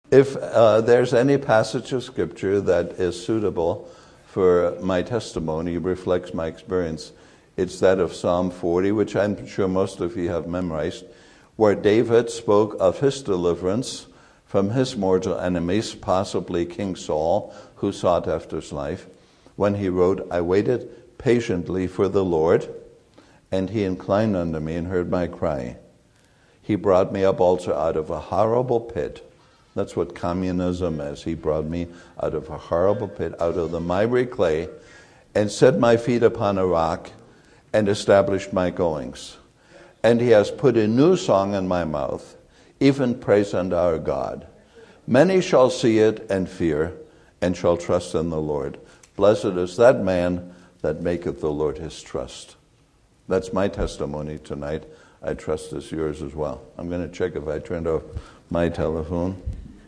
If there's any passage of Scripture that is suitable for my testimony, reflects my experience, it's that of Psalm 40, which I'm sure most of you have memorized, where David spoke of his deliverance from his mortal enemies, possibly King Saul, who sought after his life, when he wrote, I waited patiently for the Lord, and he inclined unto me and heard my cry. He brought me up also out of a horrible pit. That's what communism is. He brought me out of a horrible pit, out of the miry clay, and set my feet upon a rock, and established my goings. And he has put a new song in my mouth, even praise unto our God. Many shall see it and fear, and shall trust in the Lord. Blessed is that man that maketh the Lord his trust. That's my testimony tonight. I trust it's yours as well. I'm going to check if I turned off my telephone.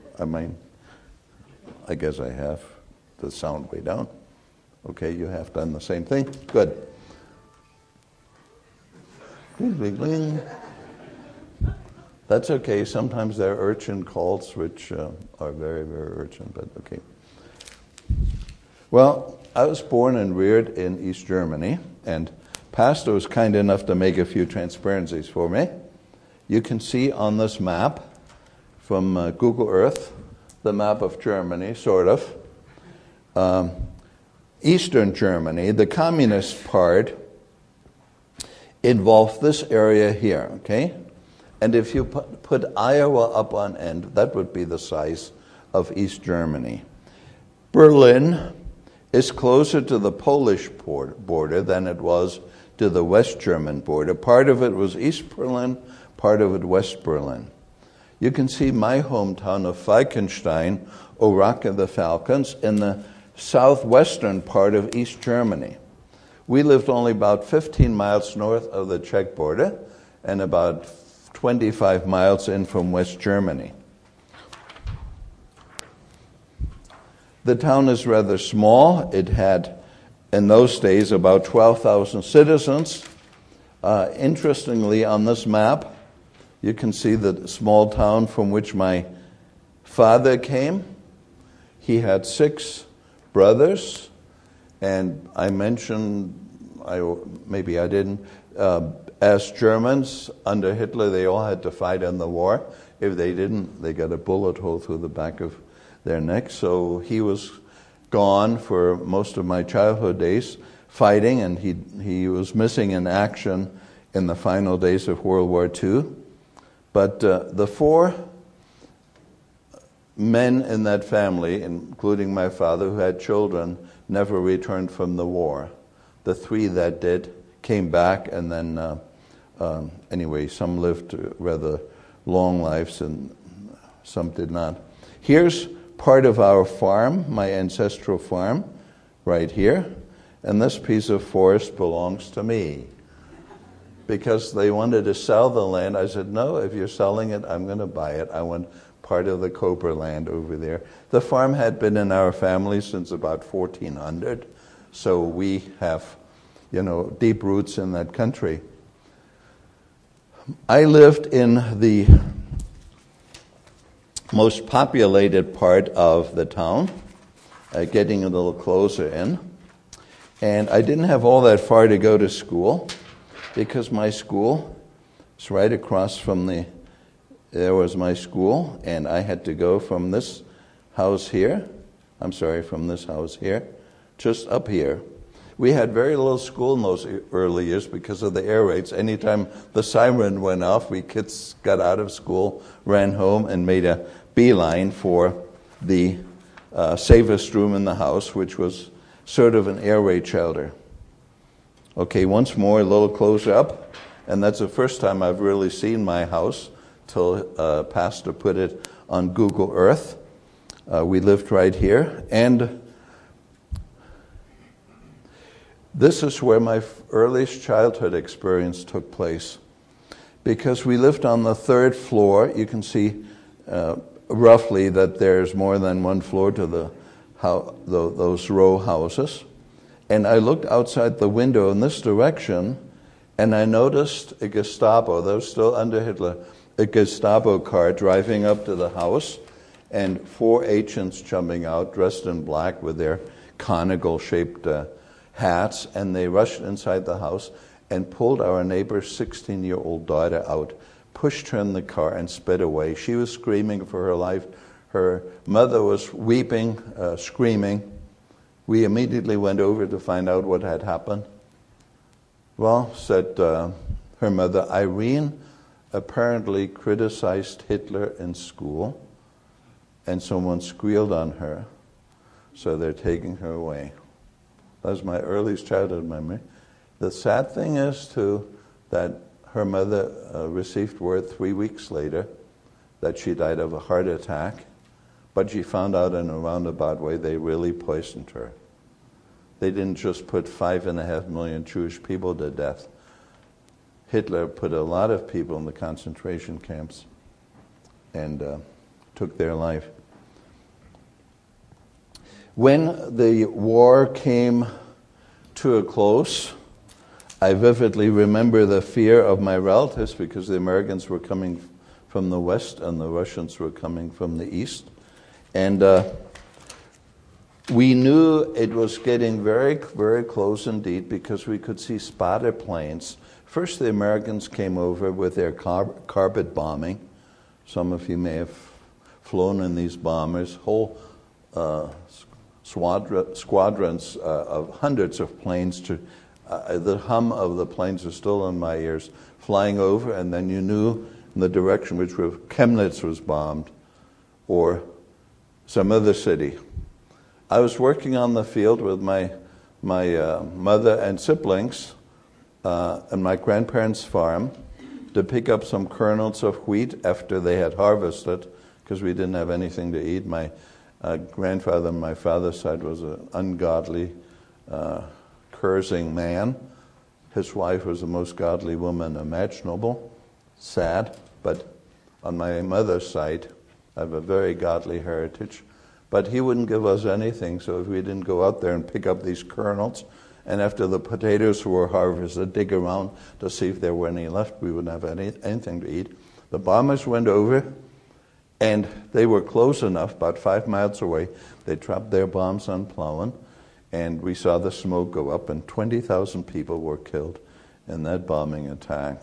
I guess I have the sound way down. Okay, you have done the same thing. Good. That's okay. Sometimes there are urgent calls which are very, very urgent, but okay. Well, I was born and reared in East Germany, and Pastor was kind enough to make a few transparencies for me. You can see on this map from Google Earth, the map of Germany, sort of. Eastern Germany, the communist part, involved this area here, okay? And if you put Iowa up on end, that would be the size of East Germany. Berlin is closer to the Polish border than it was to the West German border. Part of it was East Berlin, part of it West Berlin. You can see my hometown of Falkenstein, or Rock of the Falcons, in the southwestern part of East Germany. We lived only about 15 miles north of the Czech border and about 25 miles in from West Germany. The town is rather small. It had, in those days, about 12,000 citizens. Interestingly, on this map, you can see the small town from which my father came. He had 6 brothers, and I mentioned, maybe I didn't, as Germans under Hitler, they all had to fight in the war. If they didn't, they got a bullet hole through the back of their neck. So he was gone for most of my childhood days fighting, and he was missing in action in the final days of World War II. But the 4 men in that family, including my father, who had children, never returned from the war. The 3 that did came back, and then anyway, some lived rather long lives and some did not. Here's part of our farm, my ancestral farm, right here. And this piece of forest belongs to me. Because they wanted to sell the land, I said, no, if you're selling it, I'm going to buy it. I want part of the Cobra land over there. The farm had been in our family since about 1400, so we have, deep roots in that country. I lived in the most populated part of the town, getting a little closer in. And I didn't have all that far to go to school, because my school was right across from there was my school, and I had to go from this house here, from this house here, just up here. We had very little school in those early years because of the air raids. Anytime the siren went off, we kids got out of school, ran home, and made a beeline for the safest room in the house, which was sort of an air raid shelter. Okay, once more, a little closer up, and that's the first time I've really seen my house till Pastor put it on Google Earth. We lived right here, and this is where my earliest childhood experience took place. Because we lived on the 3rd floor, you can see roughly that there's more than one floor to those row houses. And I looked outside the window in this direction, and I noticed a Gestapo, that was still under Hitler, a Gestapo car driving up to the house. and 4 agents jumping out, dressed in black with their conical-shaped hats, and they rushed inside the house and pulled our neighbor's 16-year-old daughter out, pushed her in the car, and sped away. She was screaming for her life. Her mother was weeping, screaming. We immediately went over to find out what had happened. Well, said her mother, Irene apparently criticized Hitler in school, and someone squealed on her, so they're taking her away. That was my earliest childhood memory. The sad thing is, too, that her mother received word 3 weeks later that she died of a heart attack, but she found out in a roundabout way they really poisoned her. They didn't just put 5.5 million Jewish people to death. Hitler put a lot of people in the concentration camps and took their life. When the war came to a close, I vividly remember the fear of my relatives because the Americans were coming from the west and the Russians were coming from the east. And we knew it was getting very, very close indeed because we could see spotter planes. First, the Americans came over with their carpet bombing. Some of you may have flown in these bombers. Whole squadrons of hundreds of planes. The hum of the planes is still in my ears, flying over, and then you knew in the direction which Chemnitz was bombed, or some other city. I was working on the field with my mother and siblings on my grandparents' farm to pick up some kernels of wheat after they had harvested, because we didn't have anything to eat. My grandfather on my father's side was an ungodly, cursing man. His wife was the most godly woman imaginable. Sad, but on my mother's side, I have a very godly heritage. But he wouldn't give us anything, so if we didn't go out there and pick up these kernels, and after the potatoes were harvested, dig around to see if there were any left, we wouldn't have anything to eat. The bombers went over, and they were close enough, about 5 miles away. They dropped their bombs on Plauen, and we saw the smoke go up, and 20,000 people were killed in that bombing attack.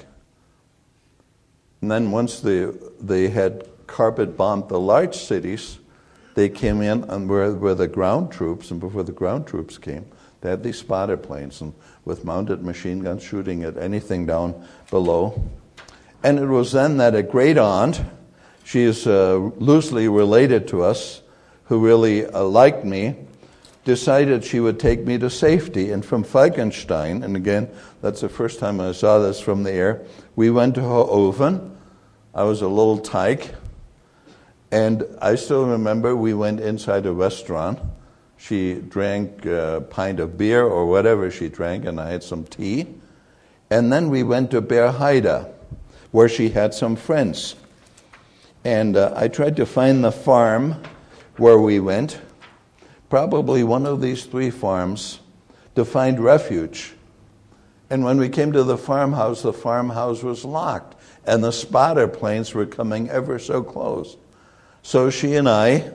And then once they had carpet bombed the large cities, they came in and were the ground troops, and before the ground troops came, they had these spotter planes and with mounted machine guns shooting at anything down below. And it was then that a great aunt, she is loosely related to us, who really liked me, decided she would take me to safety. And from Falkenstein, and again, that's the first time I saw this from the air, we went to Hohoven. I was a little tyke. And I still remember we went inside a restaurant. She drank a pint of beer or whatever she drank, and I had some tea. And then we went to Berheide, where she had some friends. And I tried to find the farm where we went, probably one of these 3 farms, to find refuge. And when we came to the farmhouse was locked, and the spotter planes were coming ever so close. So she and I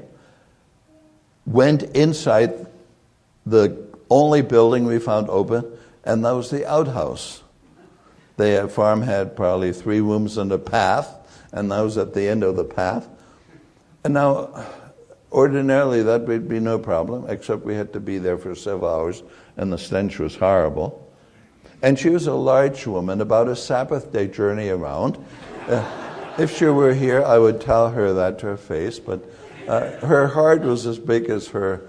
went inside the only building we found open, and that was the outhouse. The farm had probably 3 rooms and a path, and that was at the end of the path. And now, ordinarily that would be no problem, except we had to be there for several hours, and the stench was horrible. And she was a large woman, about a Sabbath day journey around. If she were here, I would tell her that to her face, but her heart was as big as her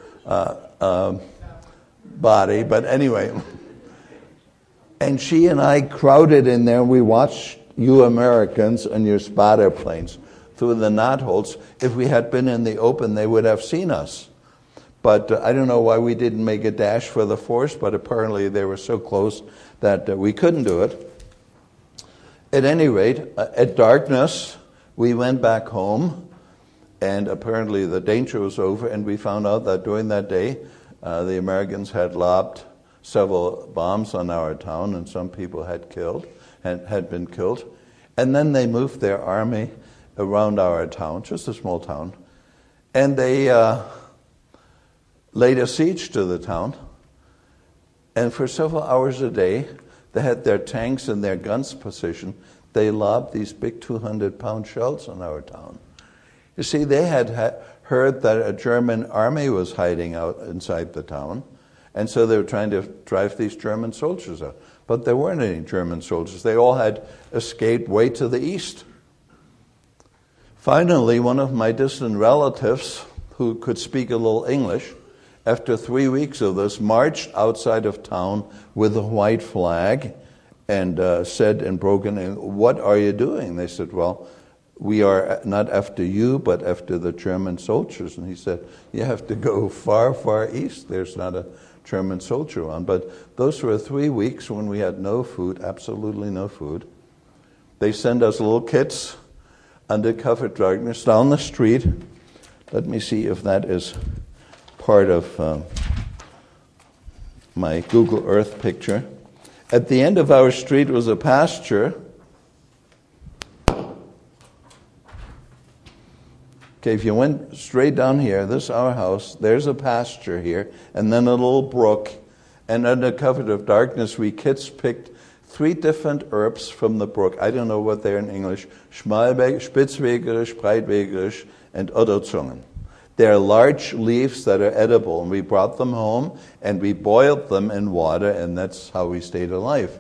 body. But anyway, and she and I crowded in there, and we watched you Americans and your spotter planes through the knotholes. If we had been in the open, they would have seen us. But I don't know why we didn't make a dash for the force, but apparently they were so close that we couldn't do it. At any rate, at darkness, we went back home, and apparently the danger was over, and we found out that during that day, the Americans had lobbed several bombs on our town, and some people had been killed. And then they moved their army around our town, just a small town, And they laid a siege to the town. And for several hours a day, they had their tanks and their guns positioned. They lobbed these big 200-pound shells on our town. You see, they had heard that a German army was hiding out inside the town, and so they were trying to drive these German soldiers out. But there weren't any German soldiers. They all had escaped way to the east. Finally, one of my distant relatives, who could speak a little English, after 3 weeks of this, marched outside of town with a white flag and said in broken English, "What are you doing?" They said, "Well, we are not after you, but after the German soldiers." And he said, "You have to go far, far east. There's not a German soldier on." But those were 3 weeks when we had no food, absolutely no food. They sent us little kids under cover darkness down the street. Let me see if that is part of my Google Earth picture. At the end of our street was a pasture. Okay, if you went straight down here, this is our house, there's a pasture here, and then a little brook, and under cover of darkness, we kids picked 3 different herbs from the brook. I don't know what they're in English. Spitzwegerisch, Breitwegerisch, and Otterzungen. They're large leaves that are edible, and we brought them home, and we boiled them in water, and that's how we stayed alive.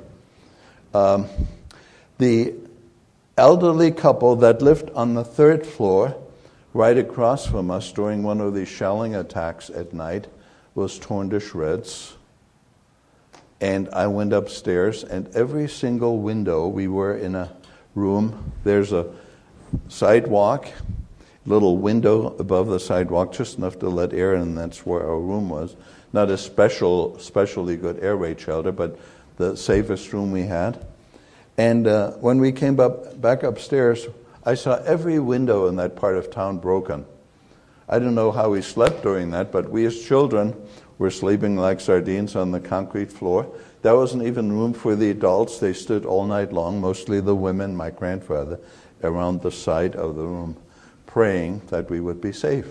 The elderly couple that lived on the 3rd floor, right across from us during one of these shelling attacks at night, was torn to shreds. And I went upstairs, and every single window, we were in a room, there's a sidewalk, little window above the sidewalk, just enough to let air in, and that's where our room was. Not a specially good air raid shelter, but the safest room we had. And when we came back upstairs, I saw every window in that part of town broken. I don't know how we slept during that, but we as children were sleeping like sardines on the concrete floor. There wasn't even room for the adults. They stood all night long, mostly the women, my grandfather, around the side of the room, praying that we would be safe.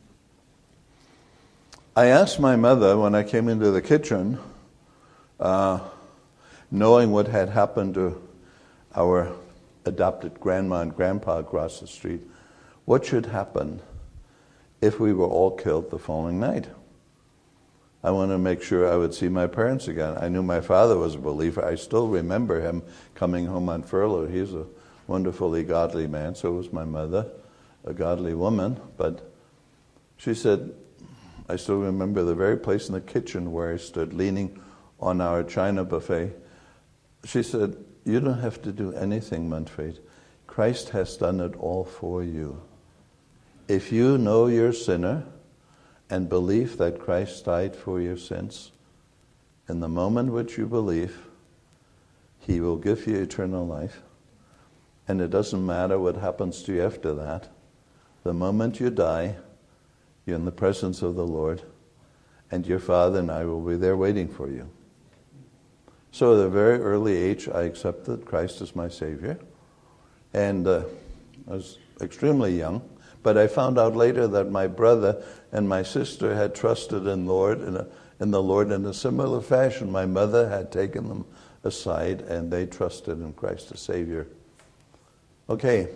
I asked my mother when I came into the kitchen, knowing what had happened to our adopted grandma and grandpa across the street, what should happen if we were all killed the following night? I wanted to make sure I would see my parents again. I knew my father was a believer. I still remember him coming home on furlough. He's a wonderfully godly man. So was my mother, a godly woman. But she said, I still remember the very place in the kitchen where I stood leaning on our china buffet. She said, "You don't have to do anything, Manfred. Christ has done it all for you. If you know you're a sinner and believe that Christ died for your sins, in the moment which you believe, He will give you eternal life. And it doesn't matter what happens to you after that. The moment you die, you're in the presence of the Lord, and your Father and I will be there waiting for you." So at a very early age, I accepted Christ as my Savior. And I was extremely young. But I found out later that my brother and my sister had trusted in the Lord in a similar fashion. My mother had taken them aside, and they trusted in Christ as Savior. Okay.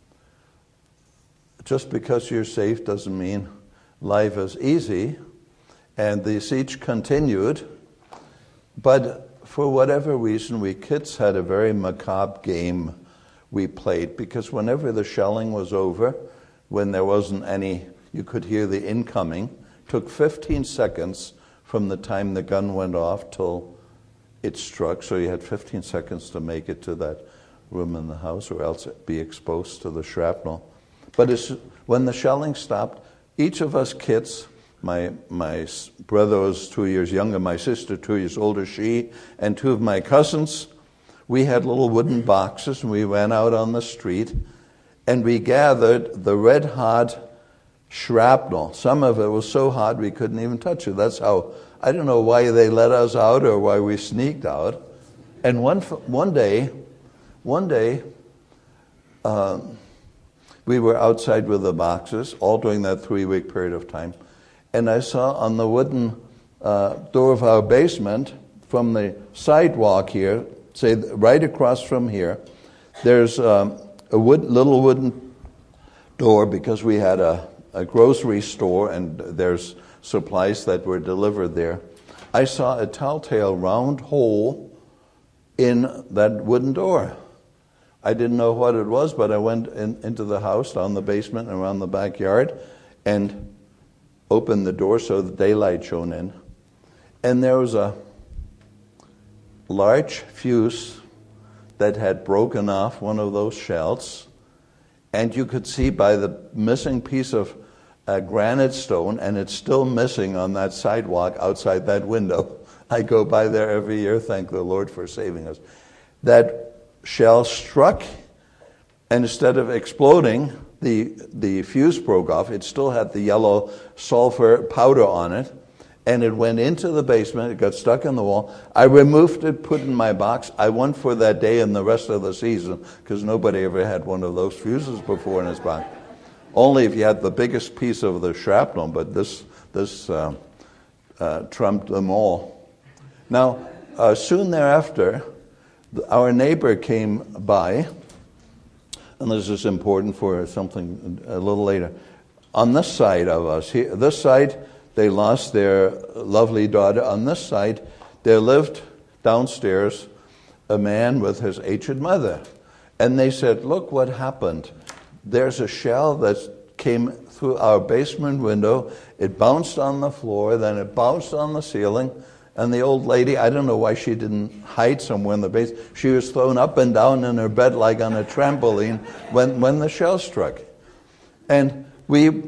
Just because you're saved doesn't mean life is easy. And the siege continued. But for whatever reason, we kids had a very macabre game we played, because whenever the shelling was over, when there wasn't any, you could hear the incoming, took 15 seconds from the time the gun went off till it struck, so you had 15 seconds to make it to that room in the house, or else be exposed to the shrapnel. But when the shelling stopped, each of us kids, my brother was 2 years younger, my sister 2 years older, she and 2 of my cousins, we had little wooden boxes, and we ran out on the street, and we gathered the red-hot shrapnel. Some of it was so hot we couldn't even touch it. That's how, I don't know why they let us out or why we sneaked out. we we were outside with the boxes, all during that 3-week period of time. And I saw on the wooden door of our basement, from the sidewalk here, say right across from here, there's a little wooden door, because we had a grocery store and there's supplies that were delivered there. I saw a telltale round hole in that wooden door. I didn't know what it was, but I went into the house, down the basement and around the backyard, and opened the door so the daylight shone in. And there was a large fuse that had broken off one of those shells, and you could see by the missing piece of granite stone, and it's still missing on that sidewalk outside that window. I go by there every year, thank the Lord for saving us. That shell struck, and instead of exploding, the fuse broke off. It still had the yellow sulfur powder on it, and it went into the basement. It got stuck in the wall. I removed it, put it in my box. I went for that day and the rest of the season, because nobody ever had one of those fuses before in his box. Only if you had the biggest piece of the shrapnel, but this trumped them all. Now, soon thereafter, our neighbor came by, and this is important for something a little later. On this side of us, here, this side, they lost their lovely daughter. On this side, there lived downstairs a man with his aged mother. And they said, look what happened. There's a shell that came through our basement window. It bounced on the floor, then it bounced on the ceiling. And the old lady, I don't know why she didn't hide somewhere in the base. She was thrown up and down in her bed like on a trampoline when the shell struck. And we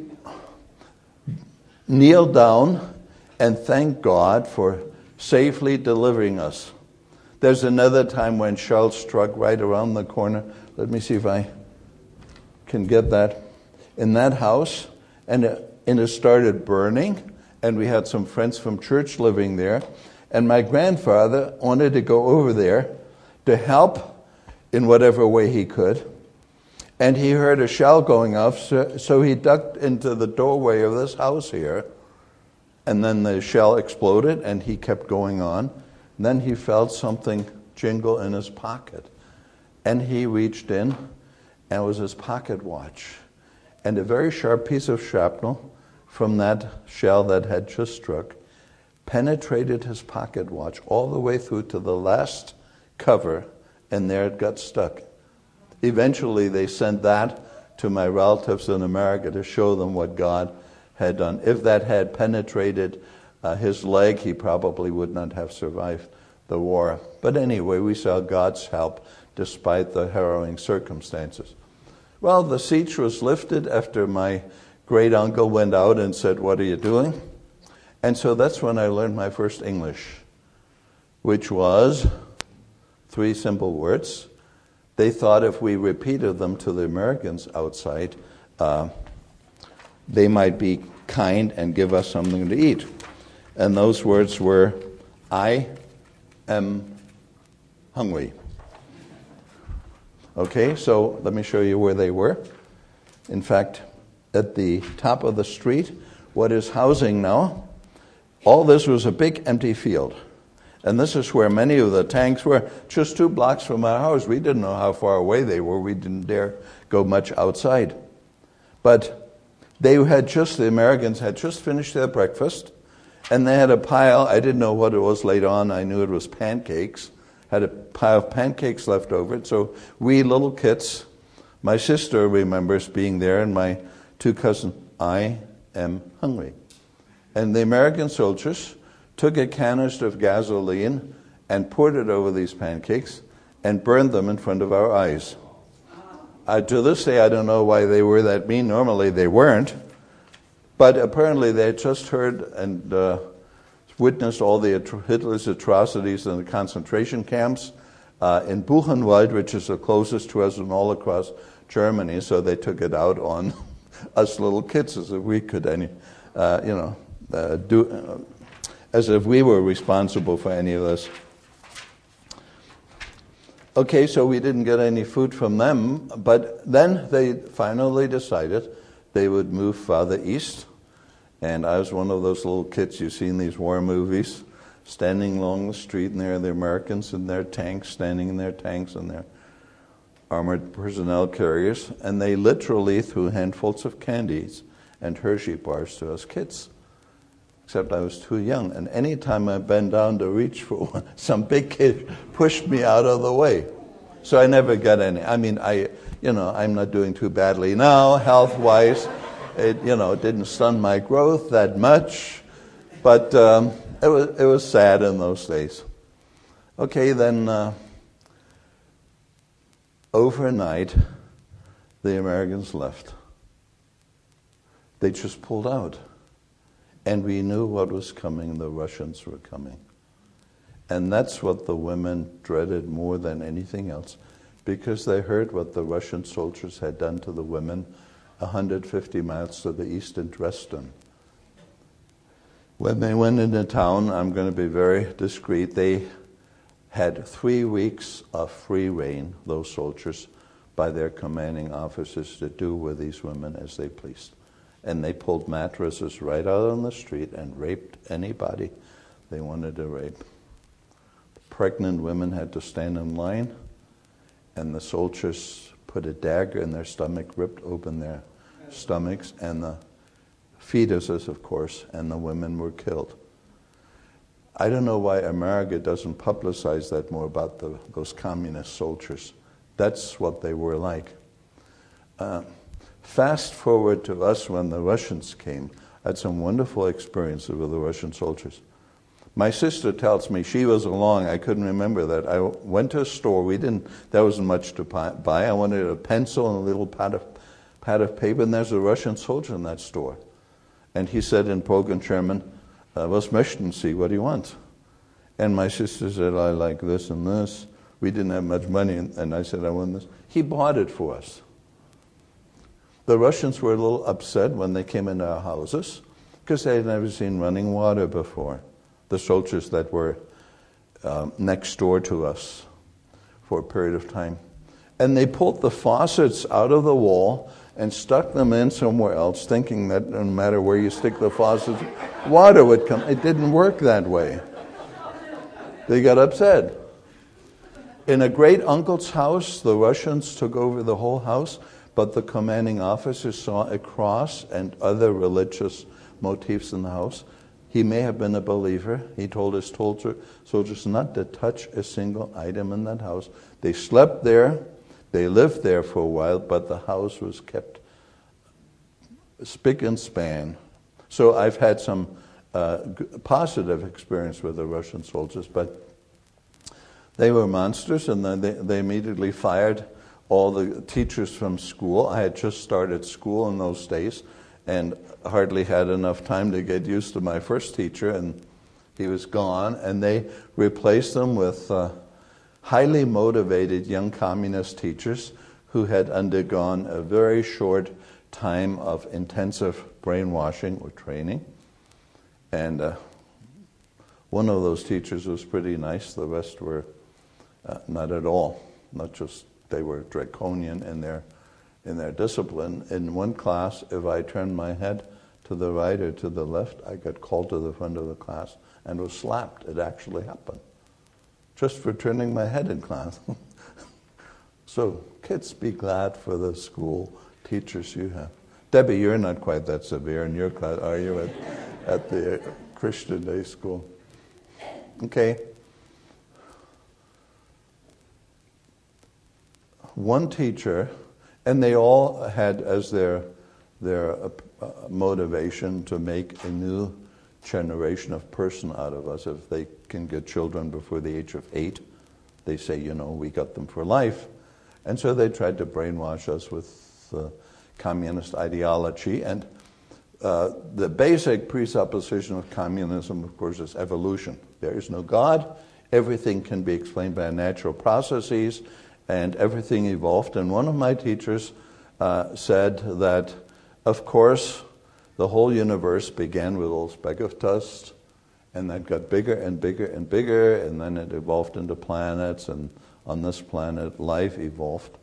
kneeled down and thanked God for safely delivering us. There's another time when shells struck right around the corner. Let me see if I can get that. In that house, and it started burning. And we had some friends from church living there. And my grandfather wanted to go over there to help in whatever way he could. And he heard a shell going off, so he ducked into the doorway of this house here. And then the shell exploded, and he kept going on. And then he felt something jingle in his pocket. And he reached in, and it was his pocket watch. And a very sharp piece of shrapnel from that shell that had just struck penetrated his pocket watch all the way through to the last cover, and there it got stuck. Eventually, they sent that to my relatives in America to show them what God had done. If that had penetrated his leg, he probably would not have survived the war. But anyway, we saw God's help despite the harrowing circumstances. Well, the siege was lifted after my great uncle went out and said, what are you doing? And so that's when I learned my first English, which was 3 simple words. They thought if we repeated them to the Americans outside, they might be kind and give us something to eat. And those words were, I am hungry. Okay, so let me show you where they were. In fact, at the top of the street, what is housing now, all this was a big empty field. And this is where many of the tanks were, just 2 blocks from our house. We didn't know how far away they were. We didn't dare go much outside. But the Americans had just finished their breakfast, and they had a pile. I didn't know what it was later on. I knew it was pancakes. Had a pile of pancakes left over. So we little kids, my sister remembers being there, and my 2 cousins, I am hungry. And the American soldiers took a canister of gasoline and poured it over these pancakes and burned them in front of our eyes. To this day, I don't know why they were that mean. Normally they weren't. But apparently they had just heard and witnessed all the Hitler's atrocities in the concentration camps in Buchenwald, which is the closest to us and all across Germany. So they took it out on us little kids as if we could as if we were responsible for any of this. Okay, so we didn't get any food from them, but then they finally decided they would move farther east. And I was one of those little kids you see in these war movies, standing along the street, and there are the Americans in their tanks, standing in their tanks and their armored personnel carriers, and they literally threw handfuls of candies and Hershey bars to us kids. Except I was too young, and any time I bent down to reach for one, some big kid pushed me out of the way. So I never got any. I mean, I'm not doing too badly now, health-wise. It didn't stun my growth that much, but it was sad in those days. Okay, then overnight, the Americans left. They just pulled out. And we knew what was coming. The Russians were coming. And that's what the women dreaded more than anything else, because they heard what the Russian soldiers had done to the women 150 miles to the east in Dresden. When they went into town, I'm going to be very discreet, they had 3 weeks of free rein, those soldiers, by their commanding officers to do with these women as they pleased. And they pulled mattresses right out on the street and raped anybody they wanted to rape. Pregnant women had to stand in line, and the soldiers put a dagger in their stomach, ripped open their stomachs, and the fetuses, of course, and the women were killed. I don't know why America doesn't publicize that more about those communist soldiers. That's what they were like. Fast forward to us when the Russians came. I had some wonderful experiences with the Russian soldiers. My sister tells me she was along. I couldn't remember that. I went to a store. There wasn't much to buy. I wanted a pencil and a little pad of paper, and there's a Russian soldier in that store. And he said in broken German, "Was möchten Sie? What do you want?" And my sister said, "I like this and this." We didn't have much money, and I said, "I want this." He bought it for us. The Russians were a little upset when they came into our houses because they had never seen running water before. The soldiers that were next door to us for a period of time. And they pulled the faucets out of the wall and stuck them in somewhere else, thinking that no matter where you stick the faucets, water would come. It didn't work that way. They got upset. In a great uncle's house, the Russians took over the whole house, but the commanding officer saw a cross and other religious motifs in the house. He may have been a believer. He told his soldiers not to touch a single item in that house. They slept there. They lived there for a while, but the house was kept spick and span. So I've had some positive experience with the Russian soldiers, but they were monsters, and then they immediately fired all the teachers from school. I had just started school in those days and hardly had enough time to get used to my first teacher, and he was gone, and they replaced them with highly motivated young communist teachers who had undergone a very short time of intensive brainwashing or training. And one of those teachers was pretty nice. The rest were not at all. Not just they were draconian in their discipline. In one class, if I turned my head to the right or to the left, I got called to the front of the class and was slapped. It actually happened. Just for turning my head in class. So, kids, be glad for the school teachers you have. Debbie, you're not quite that severe in your class, are you, at the Christian day school? Okay. One teacher, and they all had as their motivation to make a new generation of person out of us. If they can get children before the age of 8, they say, we got them for life. And so they tried to brainwash us with communist ideology. And the basic presupposition of communism, of course, is evolution. There is no God. Everything can be explained by natural processes, and everything evolved. And one of my teachers said that, of course, the whole universe began with a little speck of dust, And that got bigger and bigger and bigger, and then it evolved into planets, and on this planet, life evolved.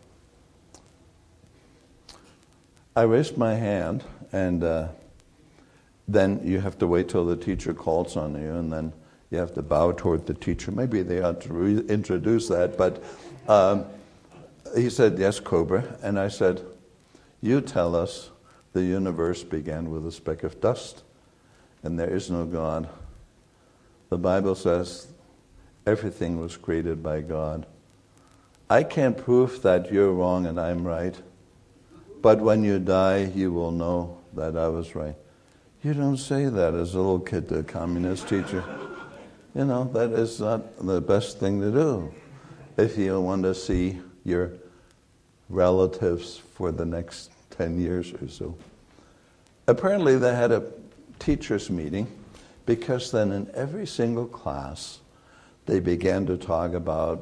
I raised my hand, and then you have to wait till the teacher calls on you, and then you have to bow toward the teacher. Maybe they ought to reintroduce that, but he said, yes, Cobra. And I said, you tell us the universe began with a speck of dust, and there is no God. The Bible says everything was created by God. I can't prove that you're wrong and I'm right, but when you die, you will know that I was right. You don't say that as a little kid to a communist teacher. You know, that is not the best thing to do if you want to see your relatives for the next 10 years or so. Apparently they had a teachers' meeting, because then in every single class they began to talk about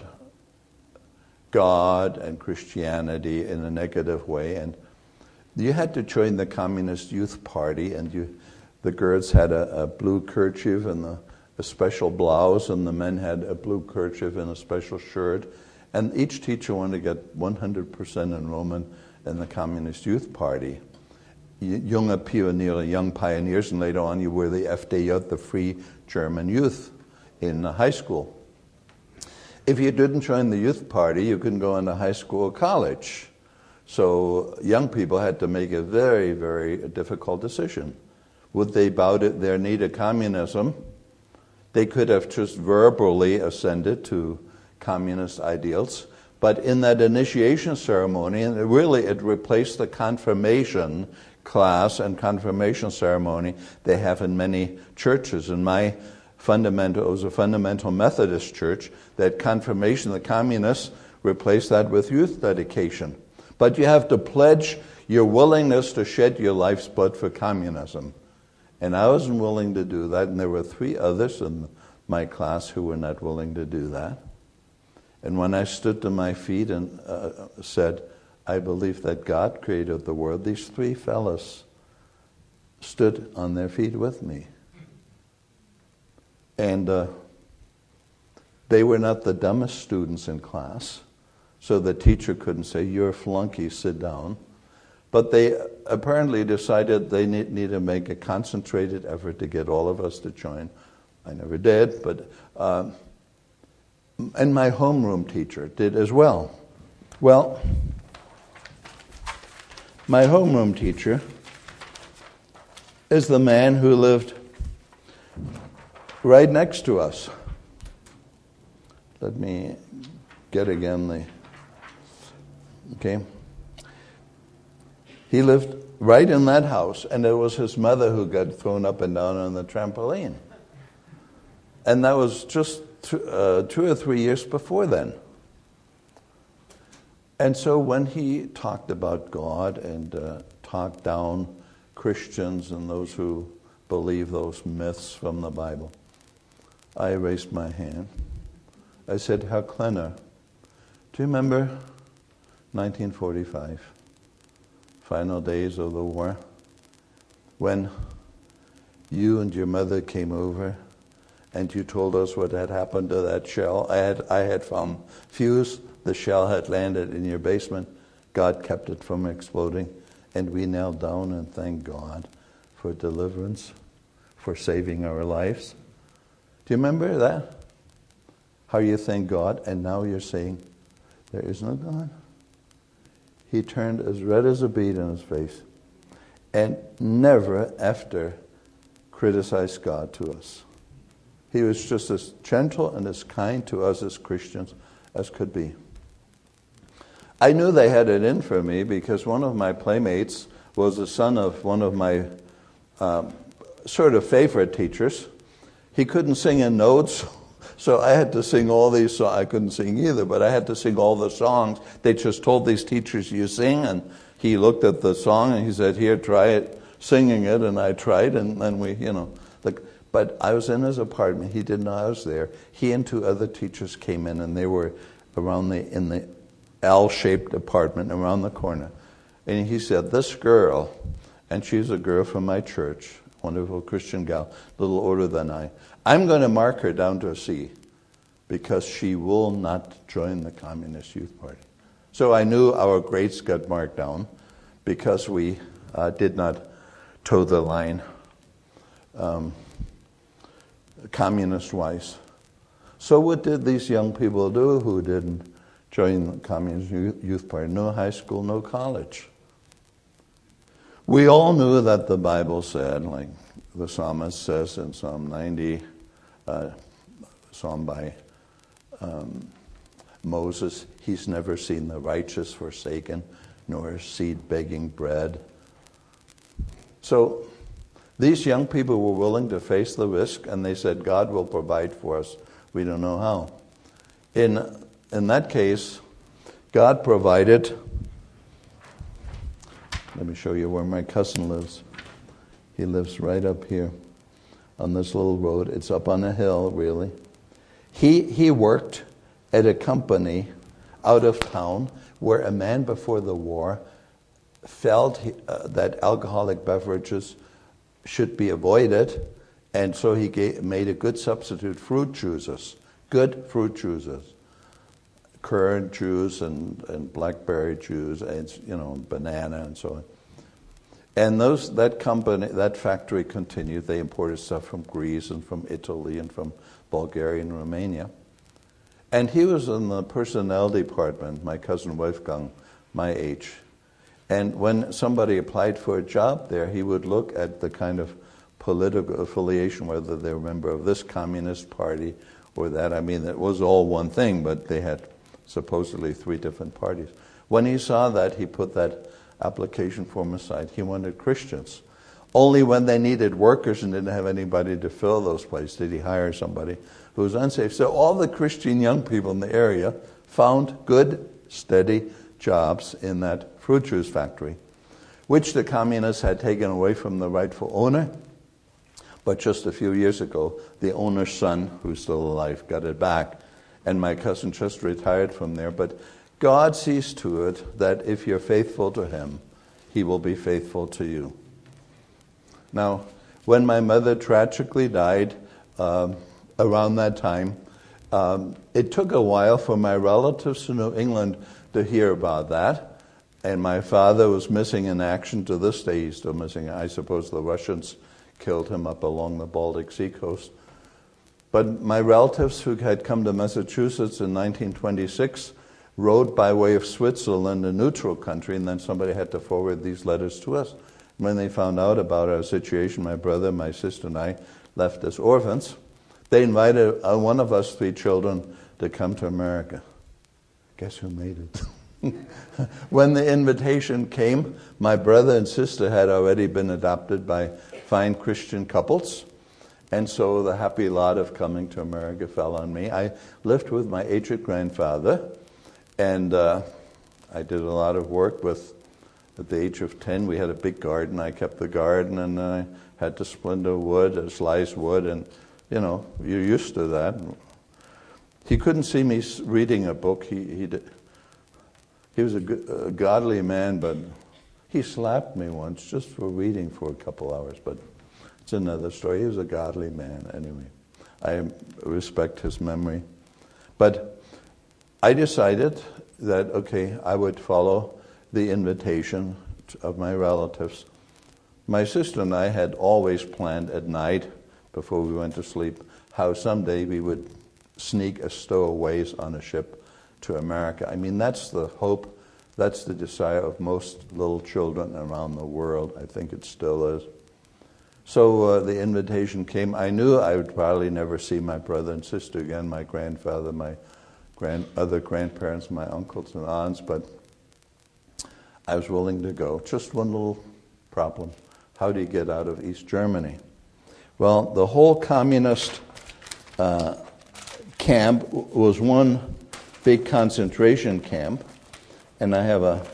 God and Christianity in a negative way, and you had to join the Communist Youth Party, and the girls had a blue kerchief and a special blouse, and the men had a blue kerchief and a special shirt, and each teacher wanted to get 100% enrollment in the Communist Youth Party. Junge Pioniere, young pioneers, and later on you were the FDJ, the Free German Youth, in high school. If you didn't join the youth party, you couldn't go into high school or college. So young people had to make a very, very difficult decision. Would they bow to their knee to communism? They could have just verbally ascended to communist ideals, but in that initiation ceremony, and it replaced the confirmation class and confirmation ceremony they have in many churches. In my it was a fundamental Methodist church, that confirmation, the communists replaced that with youth dedication. But you have to pledge your willingness to shed your life's blood for communism. And I wasn't willing to do that, and there were 3 others in my class who were not willing to do that. And when I stood to my feet and said, I believe that God created the world, these 3 fellas stood on their feet with me. And they were not the dumbest students in class, so the teacher couldn't say, you're a flunky, sit down. But they apparently decided they need to make a concentrated effort to get all of us to join. I never did, but and my homeroom teacher did as well. Well, my homeroom teacher is the man who lived right next to us. Let me get again okay. He lived right in that house, and it was his mother who got thrown up and down on the trampoline. And that was just 2 or 3 years before then. And so when he talked about God and talked down Christians and those who believe those myths from the Bible, I raised my hand. I said, Herr Klenner, do you remember 1945, final days of the war, when you and your mother came over and you told us what had happened to that shell? I had found fuse. The shell had landed in your basement. God kept it from exploding. And we knelt down and thanked God for deliverance, for saving our lives. Do you remember that? How you thank God, and now you're saying, there is no God? He turned as red as a beet in his face and never after criticized God to us. He was just as gentle and as kind to us as Christians as could be. I knew they had it in for me because one of my playmates was the son of one of my sort of favorite teachers. He couldn't sing in notes, so I had to sing all these songs. I couldn't sing either, but I had to sing all the songs. They just told these teachers, you sing, and he looked at the song and he said, here, try it, singing it, and I tried, and then we, but I was in his apartment. He didn't know I was there. He and 2 other teachers came in, and they were in the L-shaped apartment around the corner. And he said, this girl, and she's a girl from my church, wonderful Christian gal, a little older than I. I'm going to mark her down to a C because she will not join the Communist Youth Party. So I knew our grades got marked down because we did not toe the line communist-wise. So what did these young people do who didn't join the Communist Youth Party? No high school, no college. We all knew that the Bible said, like the psalmist says in Psalm 90, psalm by Moses, he's never seen the righteous forsaken, nor his seed begging bread. So these young people were willing to face the risk, and they said, God will provide for us. We don't know how. In that case, God provided. Let me show you where my cousin lives. He lives right up here on this little road. It's up on a hill, really. He worked at a company out of town where a man before the war felt that alcoholic beverages should be avoided, and so he made a good substitute, fruit juices, good fruit juices, currant juice and blackberry juice, and banana and so on. And that factory continued. They imported stuff from Greece and from Italy and from Bulgaria and Romania. And he was in the personnel department, my cousin Wolfgang, my age. And when somebody applied for a job there, he would look at the kind of political affiliation, whether they were a member of this communist party or that. I mean, it was all one thing, but they had supposedly 3 different parties. When he saw that, he put that application form aside. He wanted Christians. Only when they needed workers and didn't have anybody to fill those places did he hire somebody who was unsafe. So all the Christian young people in the area found good, steady jobs in that fruit juice factory, which the communists had taken away from the rightful owner. But just a few years ago, the owner's son, who's still alive, got it back. And my cousin just retired from there. But God sees to it that if you're faithful to him, he will be faithful to you. Now, when my mother tragically died around that time, it took a while for my relatives in New England to hear about that. And my father was missing in action. To this day, he's still missing. I suppose the Russians killed him up along the Baltic Sea coast. But my relatives who had come to Massachusetts in 1926 rode by way of Switzerland, a neutral country, and then somebody had to forward these letters to us. When they found out about our situation, my brother, my sister, and I left as orphans. They invited one of us 3 children to come to America. Guess who made it? When the invitation came, my brother and sister had already been adopted by fine Christian couples. And so the happy lot of coming to America fell on me. I lived with my aged grandfather, and I did a lot of work with. At the age of 10, we had a big garden. I kept the garden, and I had to splinter wood, slice wood, and, you're used to that. He couldn't see me reading a book. He was a godly man, but he slapped me once just for reading for a couple hours, but it's another story. He was a godly man, anyway. I respect his memory. But I decided that, okay, I would follow the invitation of my relatives. My sister and I had always planned at night, before we went to sleep, how someday we would sneak a stowaways on a ship to America. I mean, that's the hope, that's the desire of most little children around the world. I think it still is. So the invitation came. I knew I would probably never see my brother and sister again, my grandfather, my other grandparents, my uncles and aunts, but I was willing to go. Just one little problem. How do you get out of East Germany? Well, the whole communist camp was one big concentration camp, and I have a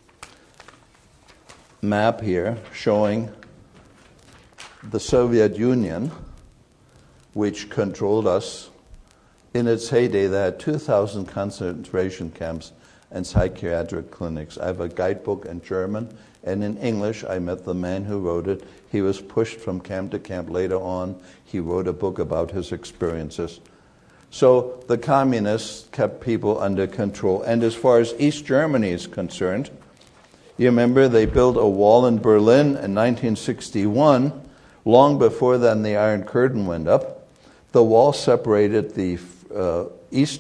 map here showing the Soviet Union, which controlled us. In its heyday, they had 2,000 concentration camps and psychiatric clinics. I have a guidebook in German and in English. I met the man who wrote it. He was pushed from camp to camp. Later on, he wrote a book about his experiences. So the communists kept people under control. And as far as East Germany is concerned, you remember they built a wall in Berlin in 1961. Long before then, the Iron Curtain went up. The wall separated the East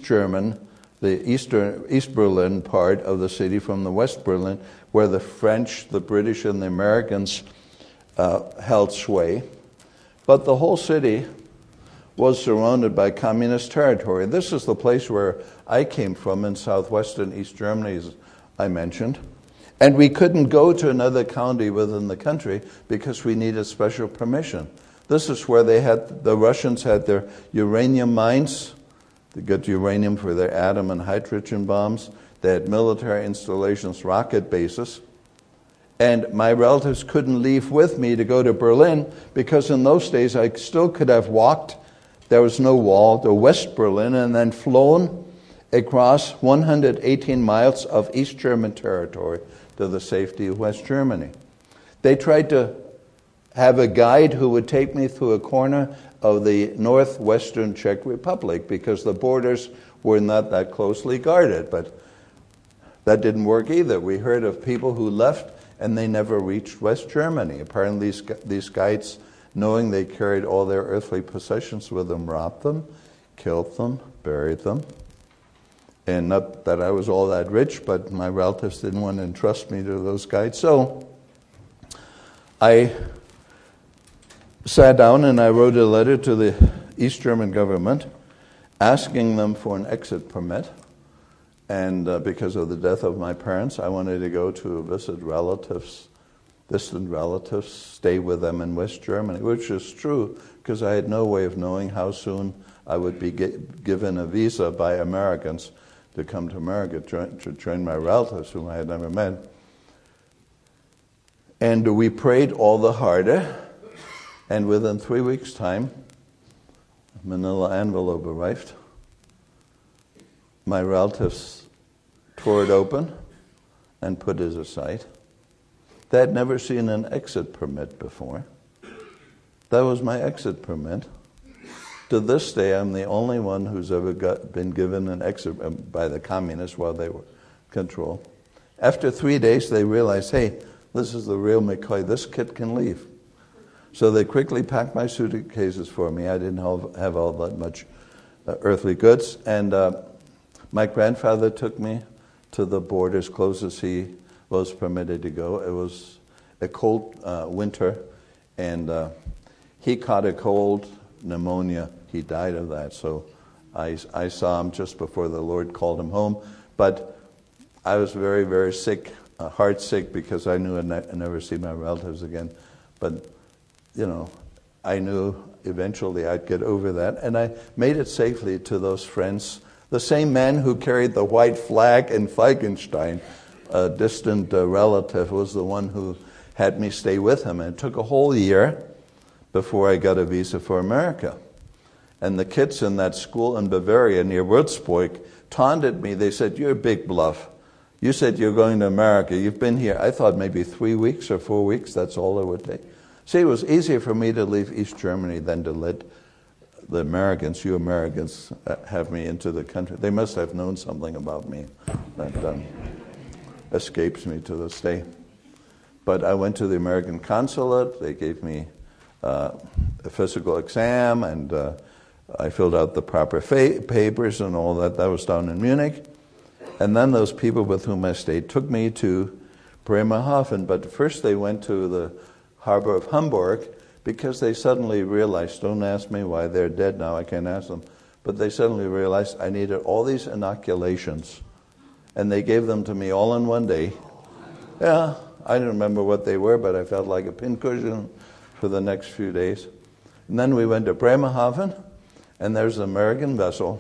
Berlin part of the city from the West Berlin, where the French, the British, and the Americans held sway. But the whole city was surrounded by communist territory. This is the place where I came from in southwestern East Germany, as I mentioned. And we couldn't go to another county within the country because we needed special permission. This is where the Russians had their uranium mines. They got uranium for their atom and hydrogen bombs. They had military installations, rocket bases. And my relatives couldn't leave with me to go to Berlin because in those days I still could have walked. There was no wall to West Berlin and then flown across 118 miles of East German territory to the safety of West Germany. They tried to have a guide who would take me through a corner of the northwestern Czech Republic because the borders were not that closely guarded, but that didn't work either. We heard of people who left and they never reached West Germany. Apparently these guides, knowing they carried all their earthly possessions with them, robbed them, killed them, buried them. And not that I was all that rich, but my relatives didn't want to entrust me to those guides. So I sat down and I wrote a letter to the East German government asking them for an exit permit. And because of the death of my parents, I wanted to go to visit relatives, distant relatives, stay with them in West Germany, which is true because I had no way of knowing how soon I would be given a visa by Americans to come to America to join my relatives whom I had never met. And we prayed all the harder, and within 3 weeks' time, a manila envelope arrived. My relatives tore it open and put it aside. They had never seen an exit permit before. That was my exit permit. To this day, I'm the only one who's ever been given an exit by the communists while they were in control. After 3 days, they realized, hey, this is the real McCoy. This kid can leave. So they quickly packed my suitcases for me. I didn't have all that much earthly goods. And my grandfather took me to the border as close as he was permitted to go. It was a cold winter, and he caught a cold, pneumonia. He died of that. So I saw him just before the Lord called him home. But I was very, very sick, heart sick, because I knew I'd never see my relatives again. But, you know, I knew eventually I'd get over that. And I made it safely to those friends. The same man who carried the white flag in Falkenstein, a distant relative, was the one who had me stay with him. And it took a whole year before I got a visa for America. And the kids in that school in Bavaria near Würzburg taunted me. They said, "You're a big bluff. You said you're going to America. You've been here." I thought maybe 3 weeks or 4 weeks, that's all it would take. See, it was easier for me to leave East Germany than to let the Americans, you Americans, have me into the country. They must have known something about me that escapes me to this day. But I went to the American consulate. They gave me a physical exam, and I filled out the proper papers and all that. That was down in Munich. And then those people with whom I stayed took me to Bremerhaven. But first they went to the harbor of Hamburg because they suddenly realized, don't ask me why, they're dead now, I can't ask them. But they suddenly realized I needed all these inoculations. And they gave them to me all in one day. Yeah, I didn't remember what they were, but I felt like a pincushion for the next few days. And then we went to Bremerhaven, and there's an American vessel.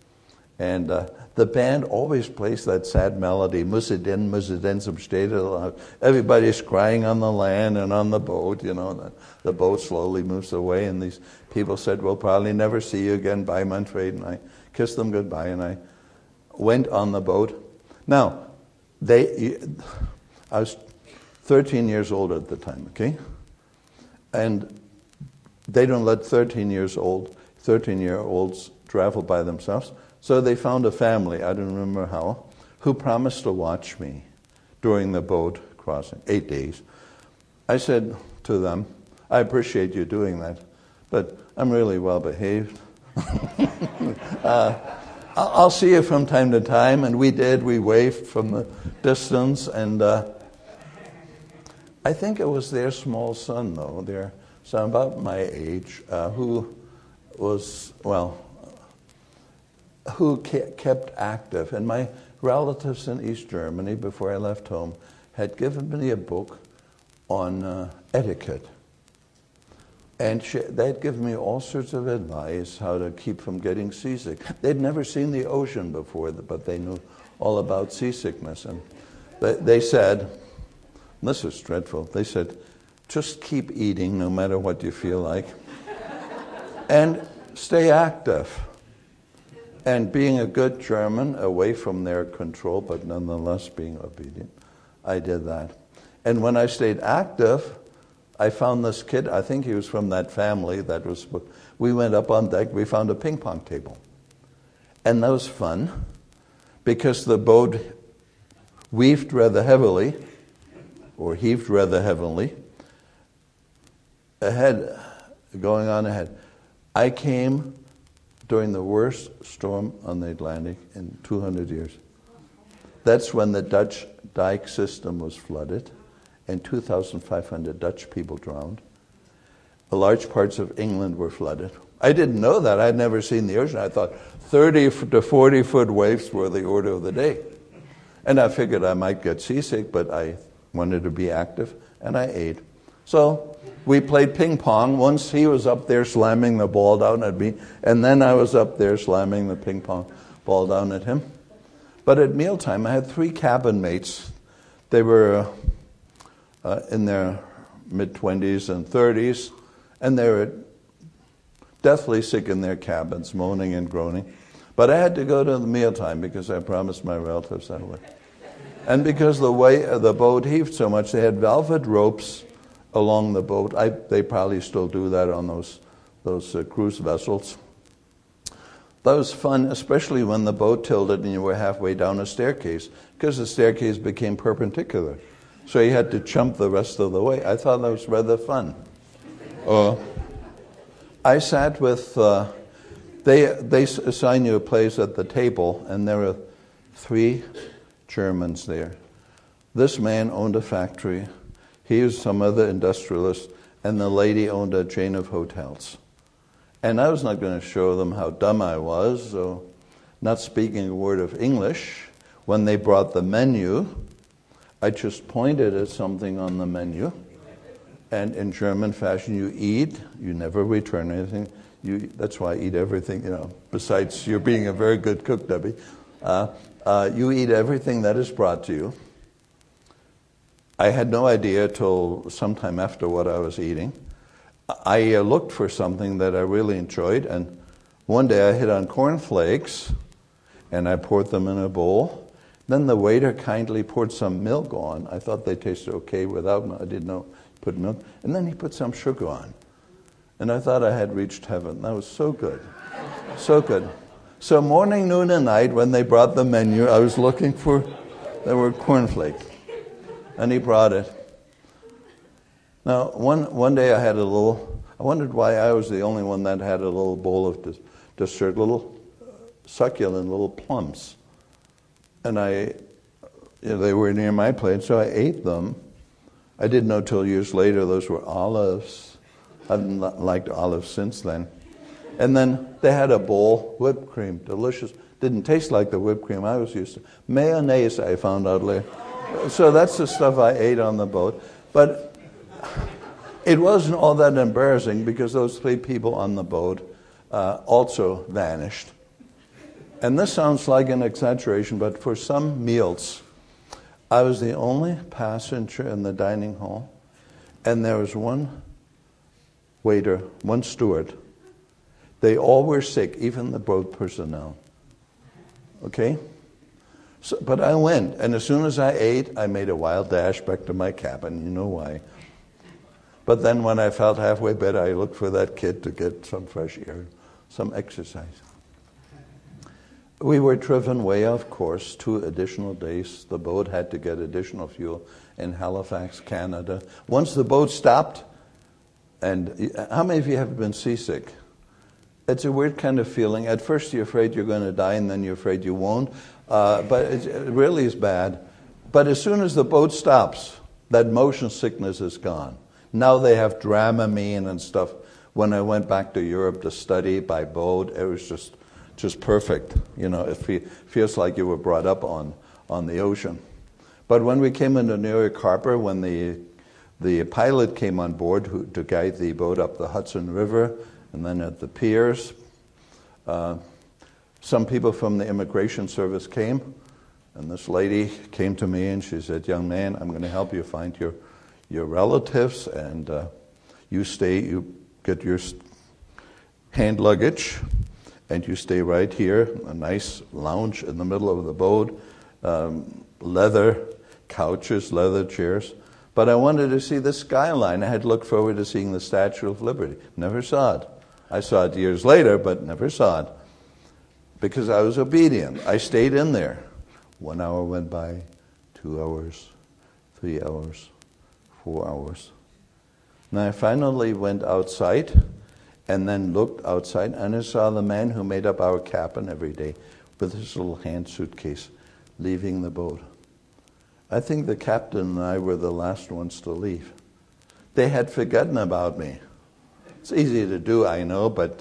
And the band always plays that sad melody, Musse denn zum Städte. Everybody's crying on the land and on the boat, you know. The boat slowly moves away, and these people said, "We'll probably never see you again. Bye, Manfred." And I kissed them goodbye, and I went on the boat. Now, I was 13 years old at the time, okay? And they don't let 13-year-olds travel by themselves. So they found a family, I don't remember how, who promised to watch me during the boat crossing, 8 days. I said to them, I appreciate you doing that, but I'm really well behaved. I'll see you from time to time. And we did. We waved from the distance. And I think it was their small son, though, their son about my age, who kept active. And my relatives in East Germany, before I left home, had given me a book on etiquette. And they'd given me all sorts of advice, how to keep from getting seasick. They'd never seen the ocean before, but they knew all about seasickness. And they said, this is dreadful, they said, just keep eating no matter what you feel like. And stay active. And being a good German, away from their control, but nonetheless being obedient, I did that. And when I stayed active, I found this kid, I think he was from that family we went up on deck, we found a ping pong table. And that was fun, because the boat heaved rather heavily, going on ahead. I came during the worst storm on the Atlantic in 200 years. That's when the Dutch dike system was flooded, and 2,500 Dutch people drowned. Large parts of England were flooded. I didn't know that. I'd never seen the ocean. I thought 30 to 40-foot waves were the order of the day. And I figured I might get seasick, but I wanted to be active, and I ate. So we played ping pong. Once he was up there slamming the ball down at me, and then I was up there slamming the ping pong ball down at him. But at mealtime, I had 3 cabin mates. They were in their mid-20s and 30s, and they were deathly sick in their cabins, moaning and groaning. But I had to go to the mealtime because I promised my relatives that way. And because the way the boat heaved so much, they had velvet ropes along the boat. They probably still do that on those cruise vessels. That was fun, especially when the boat tilted and you were halfway down a staircase, because the staircase became perpendicular. So you had to jump the rest of the way. I thought that was rather fun. I sat with, they assign you a place at the table, and there were 3 Germans there. This man owned a factory. He was some other industrialist, and the lady owned a chain of hotels. And I was not going to show them how dumb I was, so not speaking a word of English. When they brought the menu, I just pointed at something on the menu, and in German fashion, you eat, you never return anything. That's why I eat everything, besides you're being a very good cook, Debbie. You eat everything that is brought to you. I had no idea till sometime after what I was eating. I looked for something that I really enjoyed, and one day I hit on cornflakes, and I poured them in a bowl. Then the waiter kindly poured some milk on. I thought they tasted okay without milk. I didn't know he put milk. And then he put some sugar on. And I thought I had reached heaven. That was so good. So good. So morning, noon, and night, when they brought the menu, I was looking for, there were cornflakes. And he brought it. Now, one day I wondered why I was the only one that had a little bowl of dessert, little succulent little plums. And they were near my plate, so I ate them. I didn't know till years later those were olives. I haven't liked olives since then. And then they had a bowl, whipped cream, delicious. Didn't taste like the whipped cream I was used to. Mayonnaise, I found out later. So that's the stuff I ate on the boat. But it wasn't all that embarrassing because those 3 people on the boat also vanished. And this sounds like an exaggeration, but for some meals, I was the only passenger in the dining hall, and there was one waiter, one steward. They all were sick, even the boat personnel. Okay? So, but I went, and as soon as I ate, I made a wild dash back to my cabin. You know why. But then when I felt halfway better, I looked for that kid to get some fresh air, some exercise. We were driven way off course 2 additional days. The boat had to get additional fuel in Halifax, Canada. Once the boat stopped, and how many of you have been seasick? It's a weird kind of feeling. At first you're afraid you're going to die, and then you're afraid you won't. But it really is bad. But as soon as the boat stops, that motion sickness is gone. Now they have Dramamine and stuff. When I went back to Europe to study by boat, it was just perfect. You know, it feels like you were brought up on the ocean. But when we came into New York Harbor, when the pilot came on board to guide the boat up the Hudson River, and then at the piers, some people from the Immigration Service came, and this lady came to me and she said, "Young man, I'm going to help you find your relatives, and you get your hand luggage, and you stay right here, a nice lounge in the middle of the boat, leather couches, leather chairs." But I wanted to see the skyline. I had looked forward to seeing the Statue of Liberty. Never saw it. I saw it years later, but never saw it. Because I was obedient. I stayed in there. 1 hour went by, 2 hours, 3 hours, 4 hours. And I finally went outside and then looked outside, and I saw the man who made up our cabin every day with his little hand suitcase leaving the boat. I think the captain and I were the last ones to leave. They had forgotten about me. It's easy to do, I know, but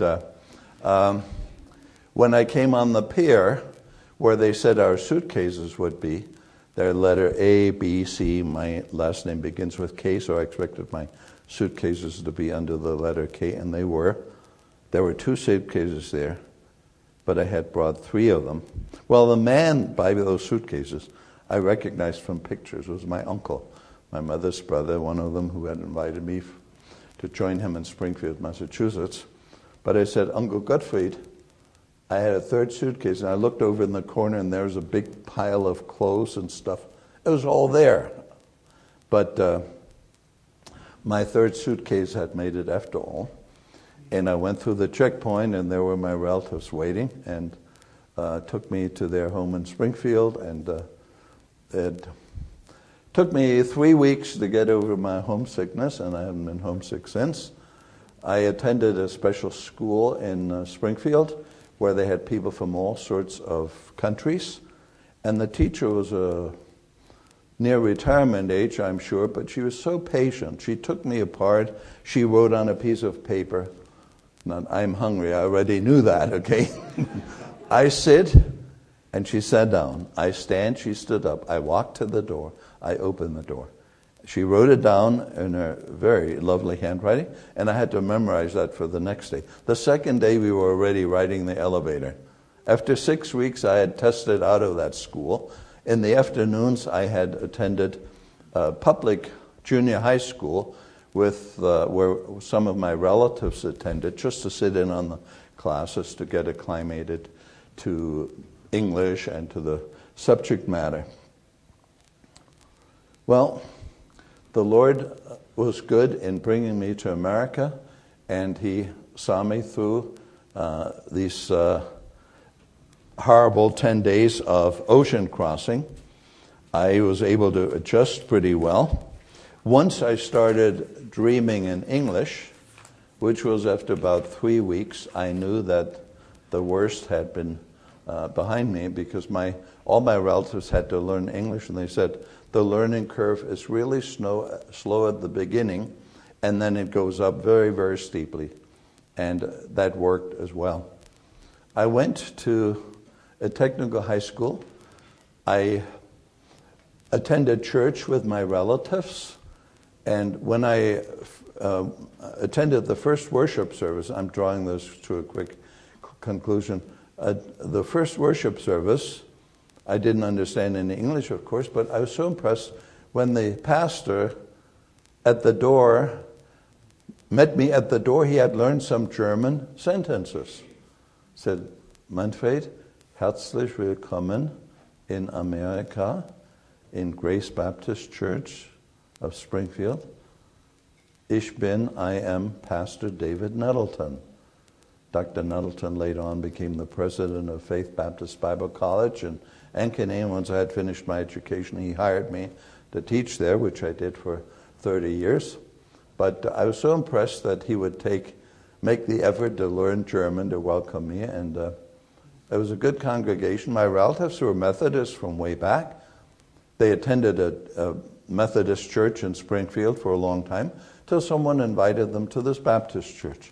when I came on the pier where they said our suitcases would be, their letter A, B, C, my last name begins with K, so I expected my suitcases to be under the letter K, and they were. There were 2 suitcases there, but I had brought 3 of them. Well, the man by those suitcases I recognized from pictures was my uncle, my mother's brother, one of them who had invited me to join him in Springfield, Massachusetts. But I said, "Uncle Gottfried, I had a 3rd suitcase," and I looked over in the corner, and there was a big pile of clothes and stuff. It was all there. But my 3rd suitcase had made it after all. And I went through the checkpoint, and there were my relatives waiting, and took me to their home in Springfield. And it took me 3 weeks to get over my homesickness, and I haven't been homesick since. I attended a special school in Springfield where they had people from all sorts of countries. And the teacher was near retirement age, I'm sure, but she was so patient. She took me apart. She wrote on a piece of paper, not, "I'm hungry." I already knew that, okay? I sit, and she sat down. I stand, she stood up. I walked to the door. I opened the door. She wrote it down in her very lovely handwriting, and I had to memorize that for the next day. The second day, we were already riding the elevator. After 6 weeks, I had tested out of that school. In the afternoons, I had attended a public junior high school with where some of my relatives attended, just to sit in on the classes to get acclimated to English and to the subject matter. Well, the Lord was good in bringing me to America, and He saw me through these horrible 10 days of ocean crossing. I was able to adjust pretty well. Once I started dreaming in English, which was after about 3 weeks, I knew that the worst had been behind me, because all my relatives had to learn English, and they said the learning curve is really slow at the beginning, and then it goes up very, very steeply. And that worked as well. I went to a technical high school. I attended church with my relatives, and when I attended the first worship service, I'm drawing this to a quick conclusion. The first worship service, I didn't understand any English, of course, but I was so impressed when the pastor at the door met me at the door. He had learned some German sentences. Said, "Manfred, herzlich willkommen in America, in Grace Baptist Church of Springfield. I am Pastor David Nettleton. Dr. Nettleton later on became the president of Faith Baptist Bible College in Ankeny. Once I had finished my education, he hired me to teach there, which I did for 30 years. But I was so impressed that he would make the effort to learn German to welcome me, and it was a good congregation. My relatives were Methodists from way back. They attended a Methodist church in Springfield for a long time, till someone invited them to this Baptist church.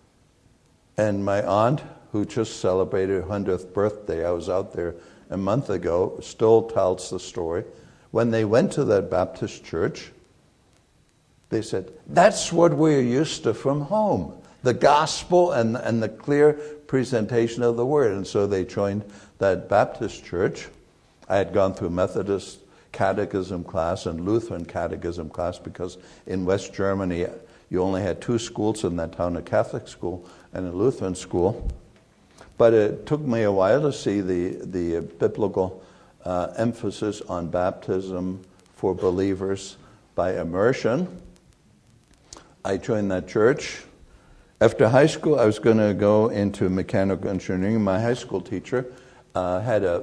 And my aunt, who just celebrated her 100th birthday, I was out there a month ago, still tells the story. When they went to that Baptist church, they said, that's what we're used to from home, the gospel and the clear presentation of the word. And so they joined that Baptist church. I had gone through Methodist catechism class and Lutheran catechism class, because in West Germany you only had 2 schools in that town, a Catholic school and a Lutheran school. But it took me a while to see the biblical emphasis on baptism for believers by immersion. I joined that church. After high school, I was going to go into mechanical engineering. My high school teacher had a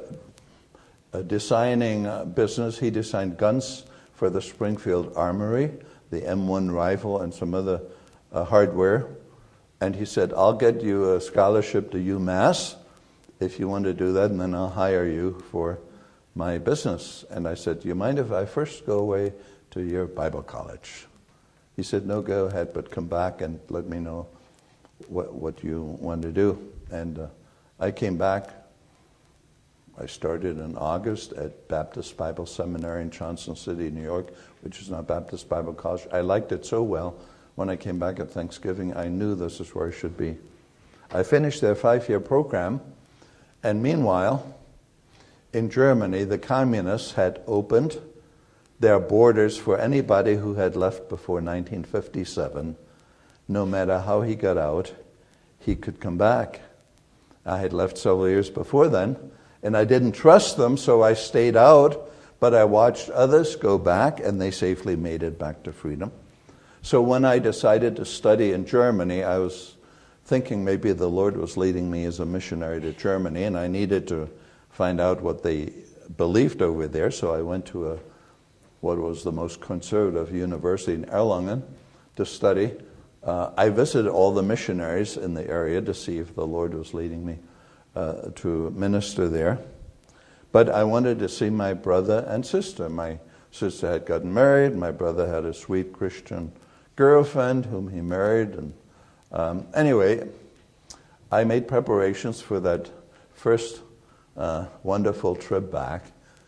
designing business. He designed guns for the Springfield Armory, the M1 rifle, and some other hardware. And he said, I'll get you a scholarship to UMass if you want to do that, and then I'll hire you for my business. And I said, do you mind if I first go away to your Bible college? He said, no, go ahead, but come back and let me know what you want to do. And I came back. I started in August at Baptist Bible Seminary in Johnson City, New York, which is not Baptist Bible College. I liked it so well. When I came back at Thanksgiving, I knew this is where I should be. I finished their 5-year program, and meanwhile, in Germany, the communists had opened their borders for anybody who had left before 1957. No matter how he got out, he could come back. I had left several years before then, and I didn't trust them, so I stayed out, but I watched others go back, and they safely made it back to freedom. So when I decided to study in Germany, I was thinking maybe the Lord was leading me as a missionary to Germany, and I needed to find out what they believed over there, so I went to what was the most conservative university in Erlangen to study. I visited all the missionaries in the area to see if the Lord was leading me to minister there. But I wanted to see my brother and sister. My sister had gotten married. My brother had a sweet Christian girlfriend whom he married. And anyway, I made preparations for that first wonderful trip back,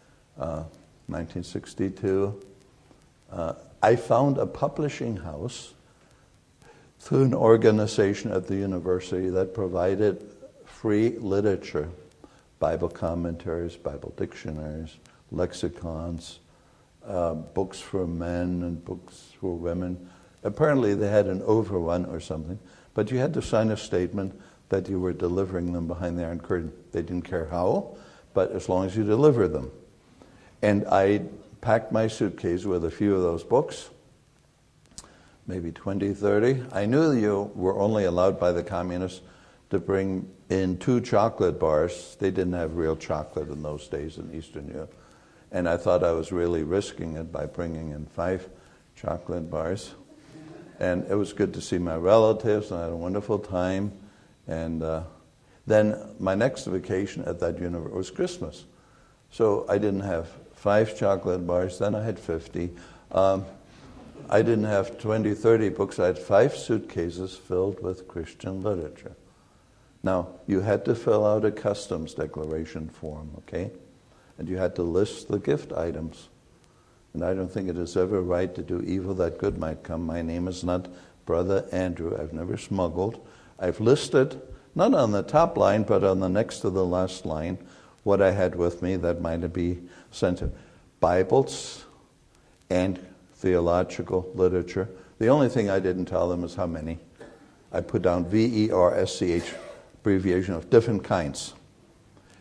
1962. I found a publishing house through an organization at the university that provided free literature, Bible commentaries, Bible dictionaries, lexicons, books for men and books for women. Apparently they had an overrun or something, but you had to sign a statement that you were delivering them behind the Iron Curtain. They didn't care how, but as long as you delivered them. And I packed my suitcase with a few of those books, maybe 20, 30. I knew you were only allowed by the communists to bring in 2 chocolate bars. They didn't have real chocolate in those days in Eastern Europe. And I thought I was really risking it by bringing in 5 chocolate bars. And it was good to see my relatives, and I had a wonderful time. And then my next vacation at that university was Christmas. So I didn't have 5 chocolate bars, then I had 50. I didn't have 20, 30 books. I had 5 suitcases filled with Christian literature. Now, you had to fill out a customs declaration form, okay? And you had to list the gift items. And I don't think it is ever right to do evil that good might come. My name is not Brother Andrew. I've never smuggled. I've listed, not on the top line, but on the next to the last line, what I had with me that might be sent to Bibles and theological literature. The only thing I didn't tell them is how many. I put down VERSCH, abbreviation of different kinds.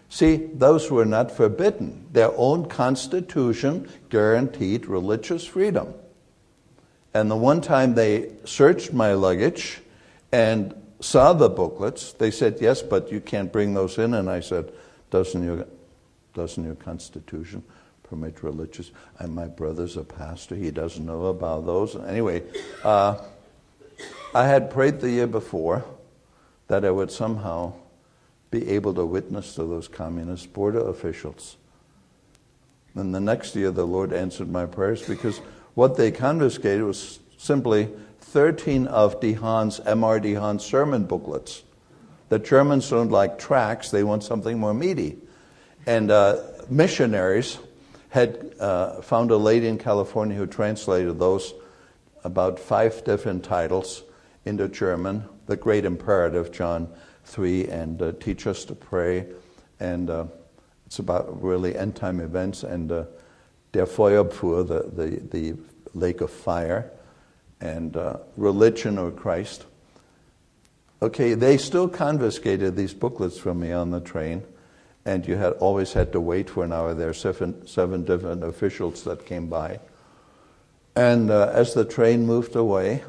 See, those were not forbidden. Their own constitution guaranteed religious freedom. And the one time they searched my luggage and saw the booklets, they said, yes, but you can't bring those in. And I said, doesn't your constitution permit religious? And my brother's a pastor. He doesn't know about those. Anyway, I had prayed the year before that I would somehow be able to witness to those communist border officials. And the next year the Lord answered my prayers, because what they confiscated was simply 13 of M.R. DeHaan's sermon booklets. The Germans don't like tracts, they want something more meaty. And missionaries had found a lady in California who translated those, about 5 different titles into German. The Great Imperative, John 3, and Teach Us to Pray. And it's about really end-time events. And Der Feuerpfuhr, the lake of fire. And Religion of Christ. Okay, they still confiscated these booklets from me on the train. And you always had to wait for an hour. There are seven different officials that came by. And as the train moved away,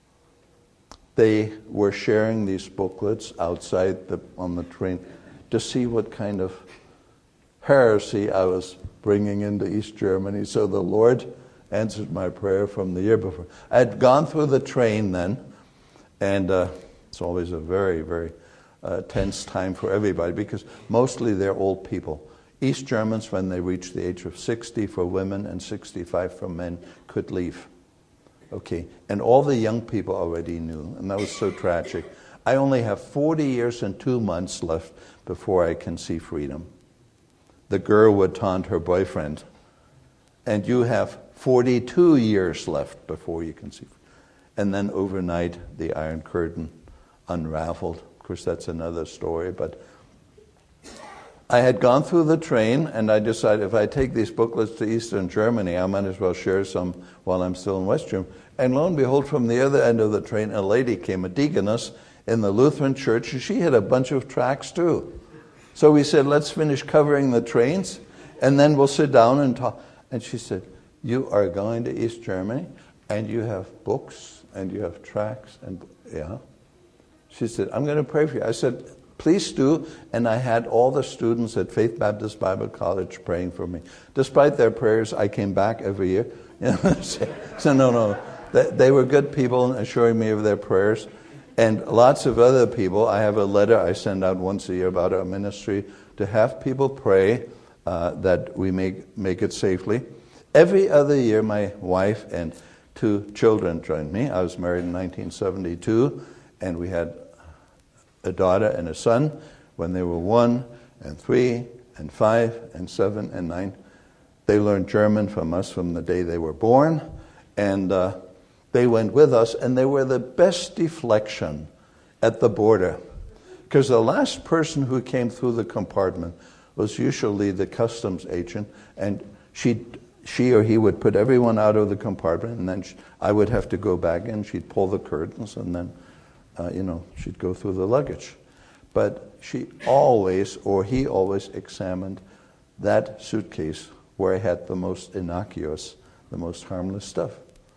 they were sharing these booklets outside on the train to see what kind of heresy I was bringing into East Germany. So the Lord answered my prayer from the year before. I had gone through the train then, and it's always a very, very tense time for everybody, because mostly they're old people. East Germans, when they reach the age of 60 for women and 65 for men, could leave. Okay, and all the young people already knew, and that was so tragic. I only have 40 years and 2 months left before I can see freedom. The girl would taunt her boyfriend, and you have 42 years left before you can see freedom. And then overnight, the Iron Curtain unraveled. Of course, that's another story, but I had gone through the train, and I decided if I take these booklets to Eastern Germany, I might as well share some while I'm still in West Germany. And lo and behold, from the other end of the train, a lady came, a deaconess in the Lutheran church, and she had a bunch of tracts too. So we said, let's finish covering the trains, and then we'll sit down and talk. And she said, you are going to East Germany, and you have books, and you have tracts, and yeah. She said, I'm going to pray for you. I said, please do. And I had all the students at Faith Baptist Bible College praying for me. Despite their prayers, I came back every year. So no. They were good people assuring me of their prayers. And lots of other people, I have a letter I send out once a year about our ministry to have people pray that we make it safely. Every other year, my wife and 2 children joined me. I was married in 1972, and we had a daughter and a son when they were 1 and 3 and 5 and 7 and 9. They learned German from us from the day they were born, and they went with us, and they were the best deflection at the border, because the last person who came through the compartment was usually the customs agent, and she or he would put everyone out of the compartment, and then I would have to go back in. She'd pull the curtains, and then she'd go through the luggage. But she always, or he always, examined that suitcase where I had the most innocuous, the most harmless stuff.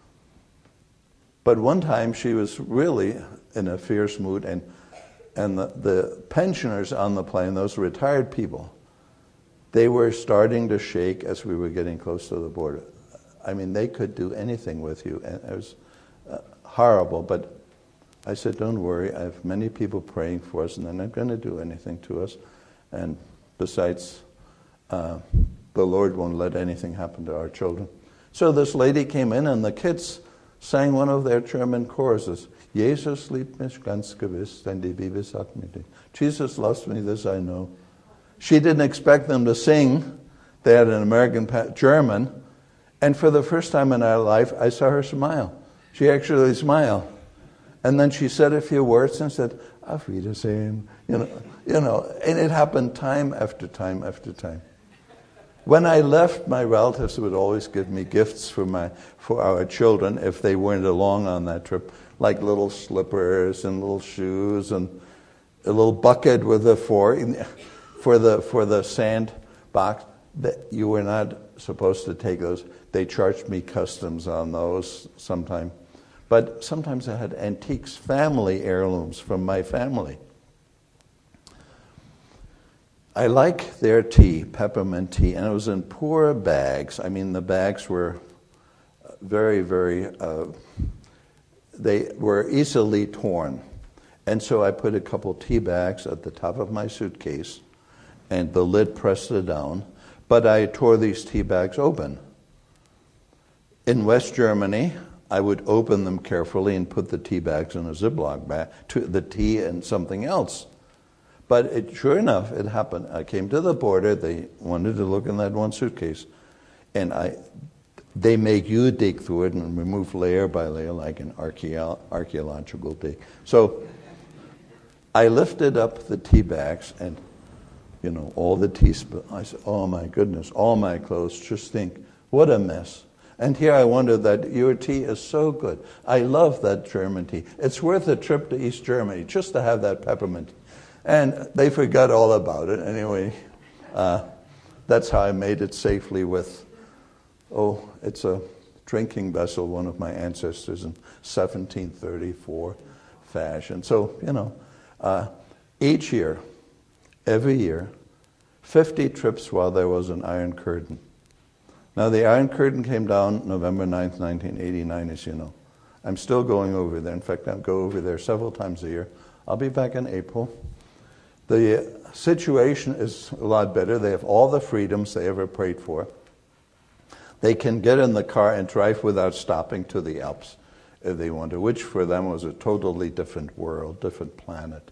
But one time she was really in a fierce mood, and the pensioners on the plane, those retired people, they were starting to shake as we were getting close to the border. I mean, they could do anything with you, and it was horrible, but I said, don't worry, I have many people praying for us, and they're not going to do anything to us. And besides, the Lord won't let anything happen to our children. So this lady came in, and the kids sang one of their German choruses. Jesus liebt mich ganz gewiss, denn die Bibel sagt mir dies. Jesus loves me, this I know. She didn't expect them to sing. They had an American German. And for the first time in our life, I saw her smile. She actually smiled. And then she said a few words and said, Auf Wiedersehen. You know, and it happened time after time after time. When I left, my relatives would always give me gifts for our children if they weren't along on that trip, like little slippers and little shoes and a little bucket with a fork. for the sandbox, that you were not supposed to take those. They charged me customs on those sometime. But sometimes I had antiques, family heirlooms from my family. I like their tea, peppermint tea, and it was in poor bags. I mean, the bags were very, very, they were easily torn. And so I put a couple tea bags at the top of my suitcase, and the lid pressed it down, but I tore these tea bags open. In West Germany, I would open them carefully and put the tea bags in a Ziploc bag, the tea and something else. But sure enough, it happened. I came to the border. They wanted to look in that one suitcase. And they make you dig through it and remove layer by layer like an archaeological dig. So I lifted up the tea bags and, all the tea spills. I said, oh my goodness, all my clothes. Just think, what a mess. And here I wonder that your tea is so good. I love that German tea. It's worth a trip to East Germany just to have that peppermint. And they forgot all about it. Anyway, that's how I made it safely with, it's a drinking vessel, one of my ancestors in 1734 fashion. So, each year, every year, 50 trips while there was an Iron Curtain. Now, the Iron Curtain came down November 9th, 1989, as you know. I'm still going over there. In fact, I'll go over there several times a year. I'll be back in April. The situation is a lot better. They have all the freedoms they ever prayed for. They can get in the car and drive without stopping to the Alps if they want to, which for them was a totally different world, different planet.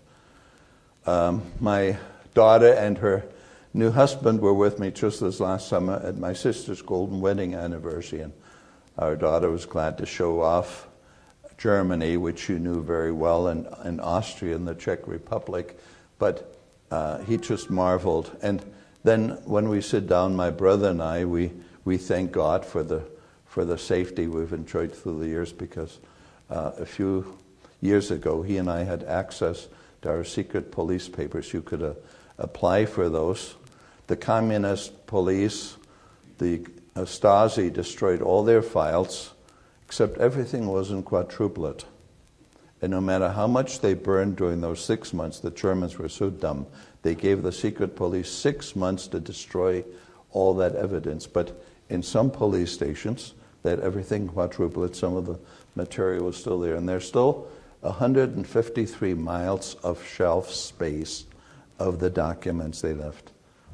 My daughter and her new husband were with me just this last summer at my sister's golden wedding anniversary, and our daughter was glad to show off Germany, which she knew very well, and Austria and the Czech Republic. But he just marveled. And then when we sit down, my brother and I, we thank God for the safety we've enjoyed through the years, because a few years ago, he and I had access to our secret police papers. You could apply for those. The communist police, the Stasi, destroyed all their files, except everything was in quadruplet. And no matter how much they burned during those 6 months, the Germans were so dumb, they gave the secret police 6 months to destroy all that evidence. But in some police stations, they had everything quadruplet. Some of the material was still there. And there's still 153 miles of shelf space of the documents they left.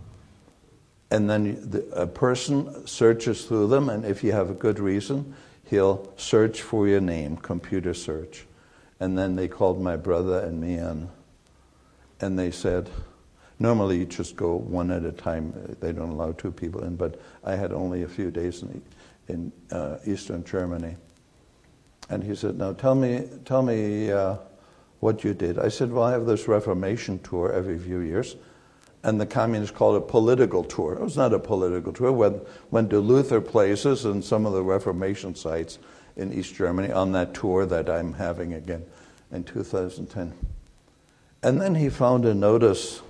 And then a person searches through them, and if you have a good reason, he'll search for your name, computer search. And then they called my brother and me in, and they said, normally you just go one at a time. They don't allow two people in, but I had only a few days in Eastern Germany. And he said, now tell me what you did. I said, well, I have this Reformation tour every few years. And the communists called it a political tour. It was not a political tour. Went to Luther places and some of the Reformation sites in East Germany on that tour that I'm having again in 2010. And then he found a notice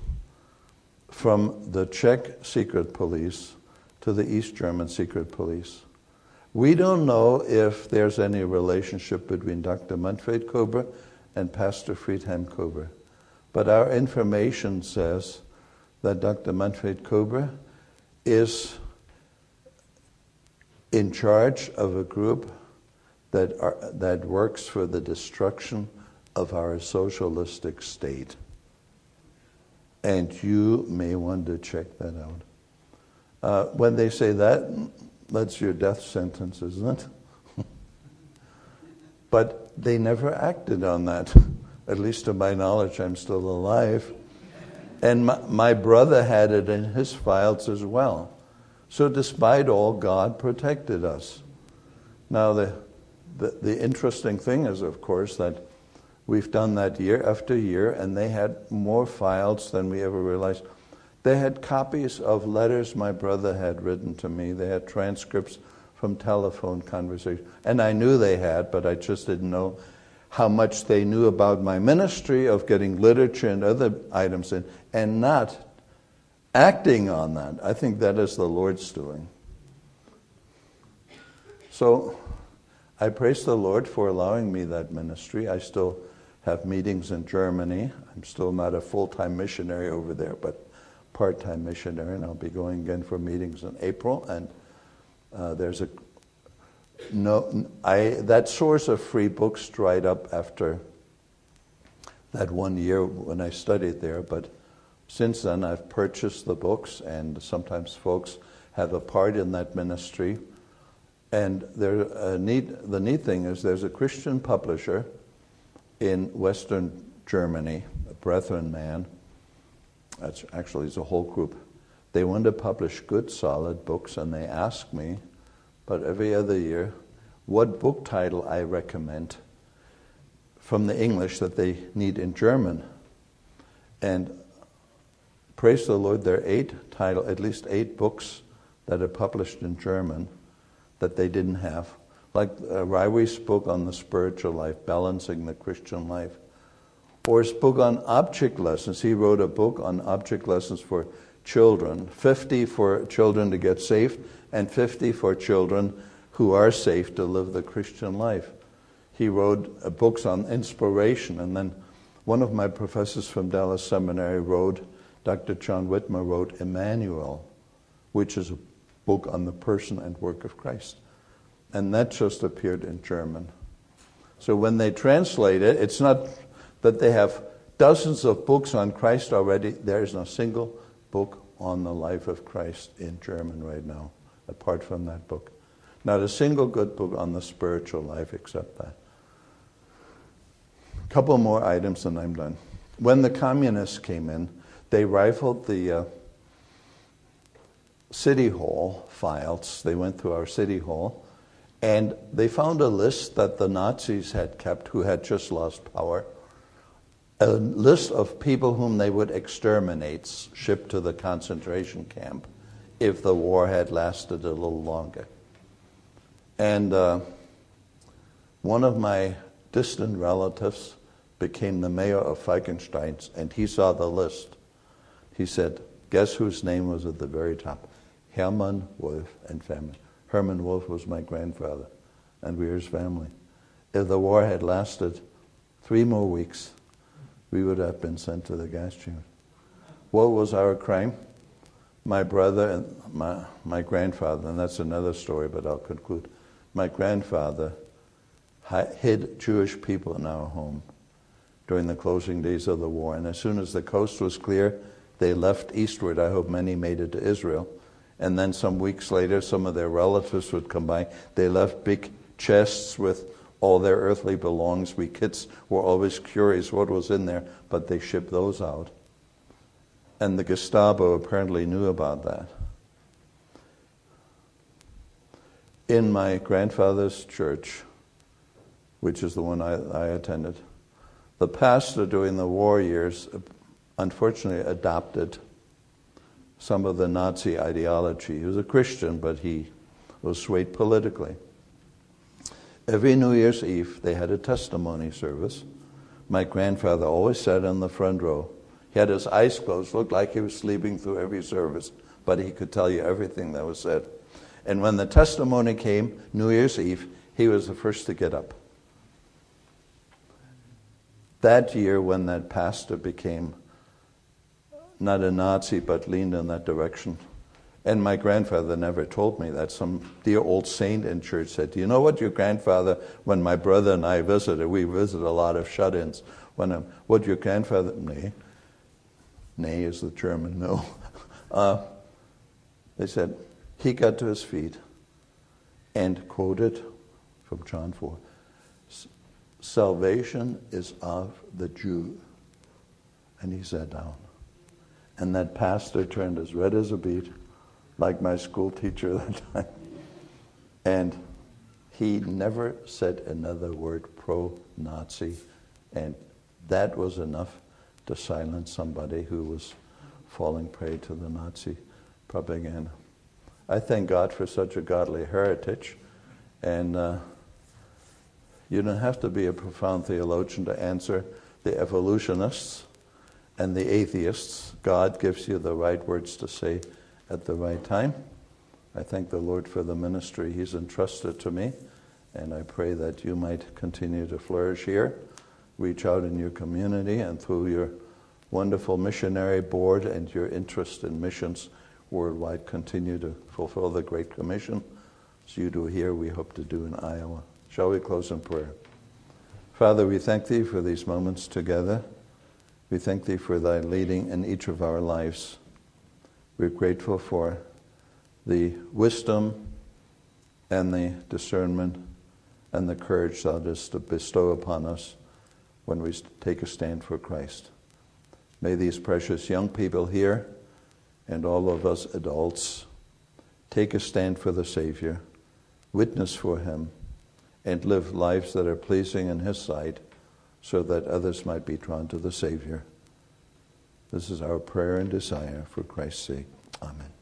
from the Czech secret police to the East German secret police. We don't know if there's any relationship between Dr. Manfred Kober and Pastor Friedhelm Kober, but our information says that Dr. Manfred Kober is in charge of a group that works for the destruction of our socialistic state. And you may want to check that out. When they say that, that's your death sentence, isn't it? But they never acted on that. At least to my knowledge, I'm still alive. And my brother had it in his files as well. So despite all, God protected us. Now, the interesting thing is, of course, that we've done that year after year, and they had more files than we ever realized. They had copies of letters my brother had written to me. They had transcripts from telephone conversations. And I knew they had, but I just didn't know how much they knew about my ministry of getting literature and other items in, and not acting on that, I think that is the Lord's doing. So I praise the Lord for allowing me that ministry. I still have meetings in Germany. I'm still not a full-time missionary over there, but part-time missionary, and I'll be going again for meetings in April. And that source of free books dried up after that 1 year when I studied there, but since then I've purchased the books, and sometimes folks have a part in that ministry. And the neat thing is there's a Christian publisher in Western Germany, a Brethren man. That's actually it's a whole group. They want to publish good, solid books, and they ask me, but every other year, what book title I recommend from the English that they need in German. And praise the Lord, there are at least eight books that are published in German that they didn't have. Like Ryrie book on the spiritual life, balancing the Christian life. Or his book on object lessons. He wrote a book on object lessons for children, 50 for children to get saved, and 50 for children who are saved to live the Christian life. He wrote books on inspiration, and then one of my professors from Dallas Seminary Dr. John Whitmer wrote Emmanuel, which is a book on the person and work of Christ. And that just appeared in German. So when they translate it, it's not that they have dozens of books on Christ already. There is no single book on the life of Christ in German right now, apart from that book. Not a single good book on the spiritual life except that. A couple more items and I'm done. When the communists came in, they rifled the City Hall files. They went through our City Hall, and they found a list that the Nazis had kept who had just lost power. A list of people whom they would exterminate, ship to the concentration camp, if the war had lasted a little longer. And one of my distant relatives became the mayor of Falkenstein, and he saw the list. He said, guess whose name was at the very top? Hermann Wolf and family. Hermann Wolf was my grandfather, and we were his family. If the war had lasted 3 more weeks, we would have been sent to the gas chamber. What was our crime? My brother and my grandfather, and that's another story, but I'll conclude. My grandfather hid Jewish people in our home during the closing days of the war. And as soon as the coast was clear, they left eastward. I hope many made it to Israel. And then some weeks later, some of their relatives would come by. They left big chests with all their earthly belongings. We kids were always curious what was in there, but they shipped those out. And the Gestapo apparently knew about that. In my grandfather's church, which is the one I attended, the pastor during the war years unfortunately adopted some of the Nazi ideology. He was a Christian, but he was swayed politically. Every New Year's Eve, they had a testimony service. My grandfather always sat in the front row. He had his eyes closed, looked like he was sleeping through every service, but he could tell you everything that was said. And when the testimony came, New Year's Eve, he was the first to get up. That year, when that pastor became not a Nazi, but leaned in that direction, and my grandfather never told me that. Some dear old saint in church said, do you know what your grandfather, when my brother and I visited, we visited a lot of shut-ins, what your grandfather, nay is the German, no. They said, he got to his feet and quoted from John 4, salvation is of the Jew. And he sat down. And that pastor turned as red as a beet, like my school teacher at that time. And he never said another word pro-Nazi. And that was enough to silence somebody who was falling prey to the Nazi propaganda. I thank God for such a godly heritage. And you don't have to be a profound theologian to answer the evolutionists and the atheists. God gives you the right words to say at the right time. I thank the Lord for the ministry He's entrusted to me, and I pray that you might continue to flourish here, reach out in your community, and through your wonderful missionary board and your interest in missions worldwide, continue to fulfill the Great Commission. As you do here, we hope to do in Iowa. Shall we close in prayer? Father, we thank Thee for these moments together. We thank Thee for Thy leading in each of our lives. We're grateful for the wisdom and the discernment and the courage Thou dost bestow upon us when we take a stand for Christ. May these precious young people here and all of us adults take a stand for the Savior, witness for Him, and live lives that are pleasing in His sight so that others might be drawn to the Savior. This is our prayer and desire for Christ's sake. Amen.